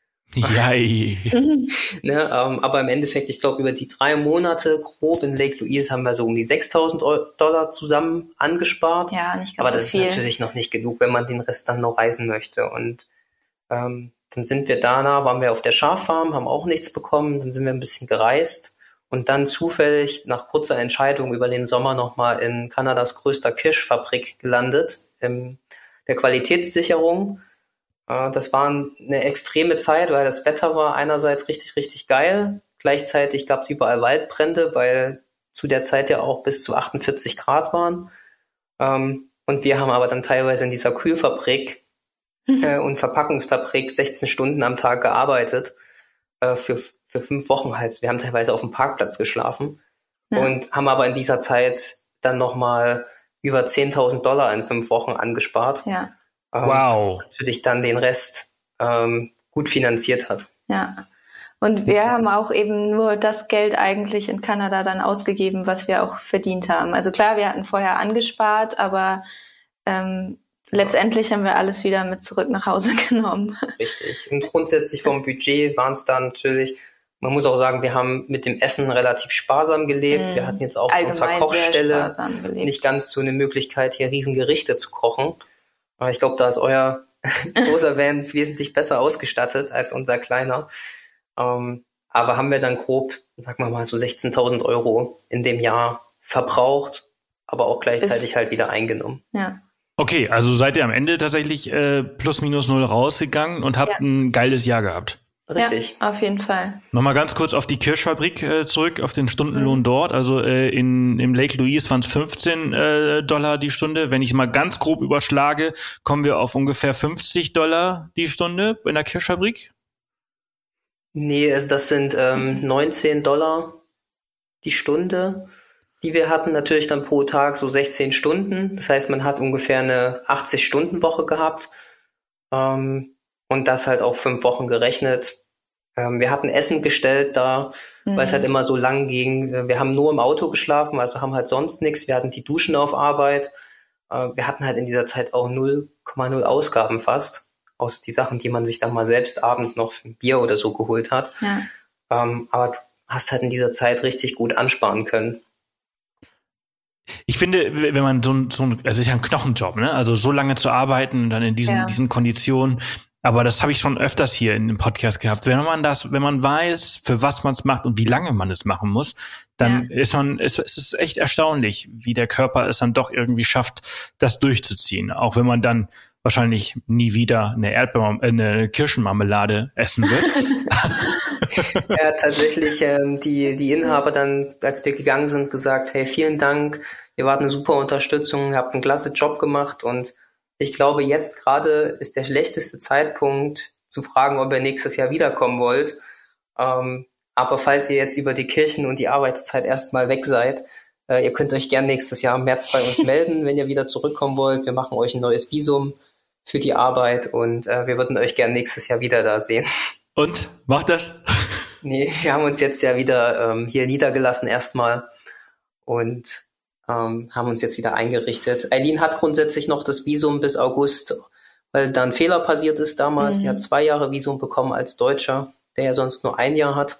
Jai. Ne, aber im Endeffekt, ich glaube, über die 3 Monate grob in Lake Louise haben wir so um die $6.000 zusammen angespart. Ja, nicht ganz aber so das viel. ist natürlich noch nicht genug, wenn man den Rest dann noch reisen möchte. Und dann sind wir waren wir auf der Schaffarm, haben auch nichts bekommen, dann sind wir ein bisschen gereist und dann zufällig nach kurzer Entscheidung über den Sommer nochmal in Kanadas größter Kirschfabrik gelandet, in der Qualitätssicherung. Das war eine extreme Zeit, weil das Wetter war einerseits richtig, richtig geil. Gleichzeitig gab es überall Waldbrände, weil zu der Zeit ja auch bis zu 48 Grad waren. Und wir haben aber dann teilweise in dieser Kühlfabrik und Verpackungsfabrik 16 Stunden am Tag gearbeitet für 5 Wochen halt. Wir haben teilweise auf dem Parkplatz geschlafen und haben aber in dieser Zeit dann nochmal über $10.000 in 5 Wochen angespart. Ja. Wow. Was natürlich dann den Rest gut finanziert hat. Ja. Und wir haben auch eben nur das Geld eigentlich in Kanada dann ausgegeben, was wir auch verdient haben. Also klar, wir hatten vorher angespart, aber letztendlich haben wir alles wieder mit zurück nach Hause genommen. Richtig. Und grundsätzlich vom Budget waren es dann natürlich, man muss auch sagen, wir haben mit dem Essen relativ sparsam gelebt. Wir hatten jetzt auch in unserer Kochstelle nicht ganz so eine Möglichkeit, hier Riesengerichte zu kochen. Aber ich glaube, da ist euer großer Van wesentlich besser ausgestattet als unser kleiner. Aber haben wir dann grob, sagen wir mal, so 16.000 Euro in dem Jahr verbraucht, aber auch gleichzeitig halt wieder eingenommen. Ja. Okay, also seid ihr am Ende tatsächlich plus minus null rausgegangen und habt ein geiles Jahr gehabt. Richtig. Ja, auf jeden Fall. Nochmal ganz kurz auf die Kirschfabrik zurück, auf den Stundenlohn dort. Also im Lake Louise waren es $15 die Stunde. Wenn ich mal ganz grob überschlage, kommen wir auf ungefähr $50 die Stunde in der Kirschfabrik. Nee, also das sind $19 die Stunde, die wir hatten. Natürlich dann pro Tag so 16 Stunden. Das heißt, man hat ungefähr eine 80-Stunden-Woche gehabt. Und das halt auf 5 Wochen gerechnet. Wir hatten Essen gestellt da, weil es halt immer so lang ging. Wir haben nur im Auto geschlafen, also haben halt sonst nichts. Wir hatten die Duschen auf Arbeit. Wir hatten halt in dieser Zeit auch 0,0 Ausgaben fast. Außer die Sachen, die man sich dann mal selbst abends noch für ein Bier oder so geholt hat. Ja. Aber du hast halt in dieser Zeit richtig gut ansparen können. Ich finde, wenn man also es ist ja ein Knochenjob, ne? Also so lange zu arbeiten und dann in diesen Konditionen. Aber das habe ich schon öfters hier in dem Podcast gehabt. Wenn man weiß, für was man es macht und wie lange man es machen muss, dann es ist echt erstaunlich, wie der Körper es dann doch irgendwie schafft, das durchzuziehen. Auch wenn man dann wahrscheinlich nie wieder eine Kirschenmarmelade essen wird. Ja, tatsächlich, die Inhaber dann, als wir gegangen sind, gesagt, hey, vielen Dank, ihr wart eine super Unterstützung, ihr habt einen klasse Job gemacht und ich glaube, jetzt gerade ist der schlechteste Zeitpunkt zu fragen, ob ihr nächstes Jahr wiederkommen wollt. Aber falls ihr jetzt über die Kirchen und die Arbeitszeit erstmal weg seid, ihr könnt euch gern nächstes Jahr im März bei uns melden, wenn ihr wieder zurückkommen wollt. Wir machen euch ein neues Visum für die Arbeit und wir würden euch gern nächstes Jahr wieder da sehen. Und? Macht das? Nee, wir haben uns jetzt ja wieder hier niedergelassen erstmal und haben uns jetzt wieder eingerichtet. Eileen hat grundsätzlich noch das Visum bis August, weil da ein Fehler passiert ist damals. Sie hat 2 Jahre Visum bekommen als Deutscher, der ja sonst nur 1 Jahr hat.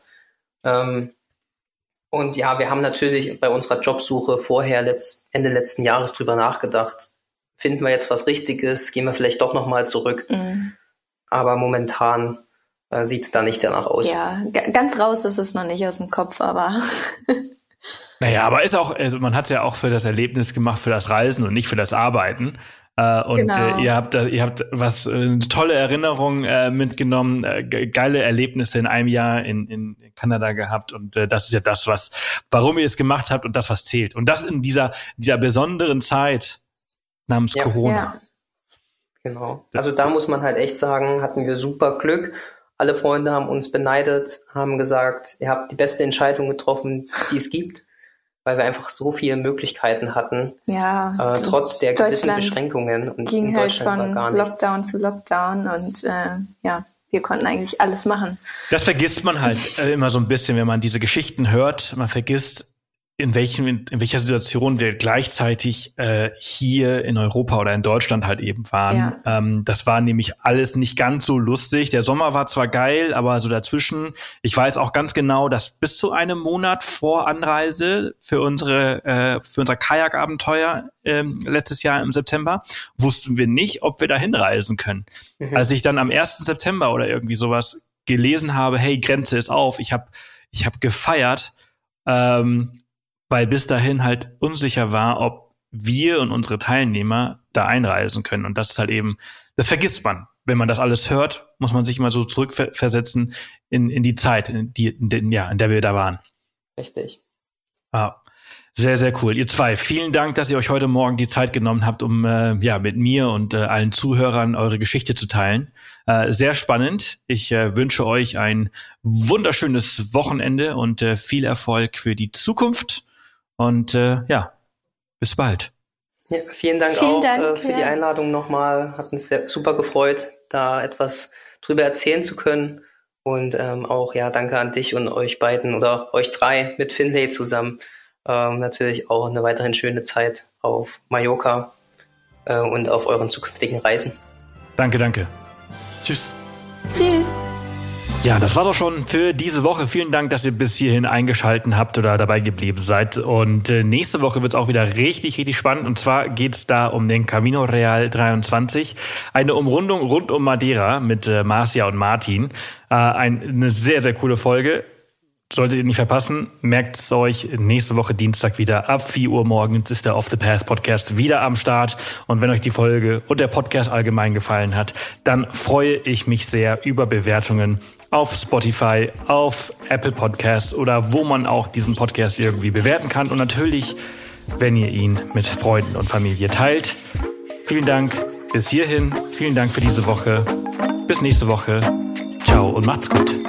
Und ja, wir haben natürlich bei unserer Jobsuche vorher Ende letzten Jahres drüber nachgedacht. Finden wir jetzt was Richtiges? Gehen wir vielleicht doch nochmal zurück? Aber momentan sieht's da nicht danach aus. Ja, ganz raus ist es noch nicht aus dem Kopf, aber... Naja, aber ist auch, also man hat es ja auch für das Erlebnis gemacht, für das Reisen und nicht für das Arbeiten. Genau. Ihr habt was tolle Erinnerungen mitgenommen, geile Erlebnisse in einem Jahr in Kanada gehabt und das ist ja das, warum ihr es gemacht habt und das, was zählt. Und das in dieser besonderen Zeit namens Corona. Ja. Genau. Also da muss man halt echt sagen, hatten wir super Glück. Alle Freunde haben uns beneidet, haben gesagt, ihr habt die beste Entscheidung getroffen, die es gibt, weil wir einfach so viele Möglichkeiten hatten, trotz der gewissen Beschränkungen. Und ging in Deutschland halt von war gar Lockdown zu Lockdown und wir konnten eigentlich alles machen. Das vergisst man halt immer so ein bisschen, wenn man diese Geschichten hört. Man vergisst, in welcher Situation wir gleichzeitig hier in Europa oder in Deutschland halt eben waren. Ja. Das war nämlich alles nicht ganz so lustig. Der Sommer war zwar geil, aber so dazwischen, ich weiß auch ganz genau, dass bis zu einem Monat vor Anreise für unser Kajakabenteuer letztes Jahr im September wussten wir nicht, ob wir da hinreisen können. Mhm. Als ich dann am 1. September oder irgendwie sowas gelesen habe, hey, Grenze ist auf, ich hab gefeiert, weil bis dahin halt unsicher war, ob wir und unsere Teilnehmer da einreisen können. Und das ist halt eben, das vergisst man. Wenn man das alles hört, muss man sich immer so zurückversetzen in die Zeit, in der wir da waren. Richtig. Sehr, sehr cool. Ihr zwei, vielen Dank, dass ihr euch heute Morgen die Zeit genommen habt, um mit mir und allen Zuhörern eure Geschichte zu teilen. Sehr spannend. Ich wünsche euch ein wunderschönes Wochenende und viel Erfolg für die Zukunft. Und bis bald. Ja, vielen Dank für die Einladung nochmal. Hat uns super gefreut, da etwas drüber erzählen zu können. Und danke an dich und euch beiden oder euch drei mit Finlay zusammen. Natürlich auch eine weiterhin schöne Zeit auf Mallorca und auf euren zukünftigen Reisen. Danke. Tschüss. Tschüss. Ja, das war doch schon für diese Woche. Vielen Dank, dass ihr bis hierhin eingeschalten habt oder dabei geblieben seid. Und nächste Woche wird es auch wieder richtig, richtig spannend. Und zwar geht es da um den Camino Real 23. Eine Umrundung rund um Madeira mit Marcia und Martin. Eine sehr, sehr coole Folge. Solltet ihr nicht verpassen, merkt es euch, nächste Woche Dienstag wieder ab 4 Uhr morgens ist der Off the Path Podcast wieder am Start. Und wenn euch die Folge und der Podcast allgemein gefallen hat, dann freue ich mich sehr über Bewertungen auf Spotify, auf Apple Podcasts oder wo man auch diesen Podcast irgendwie bewerten kann. Und natürlich, wenn ihr ihn mit Freunden und Familie teilt. Vielen Dank bis hierhin. Vielen Dank für diese Woche. Bis nächste Woche. Ciao und macht's gut.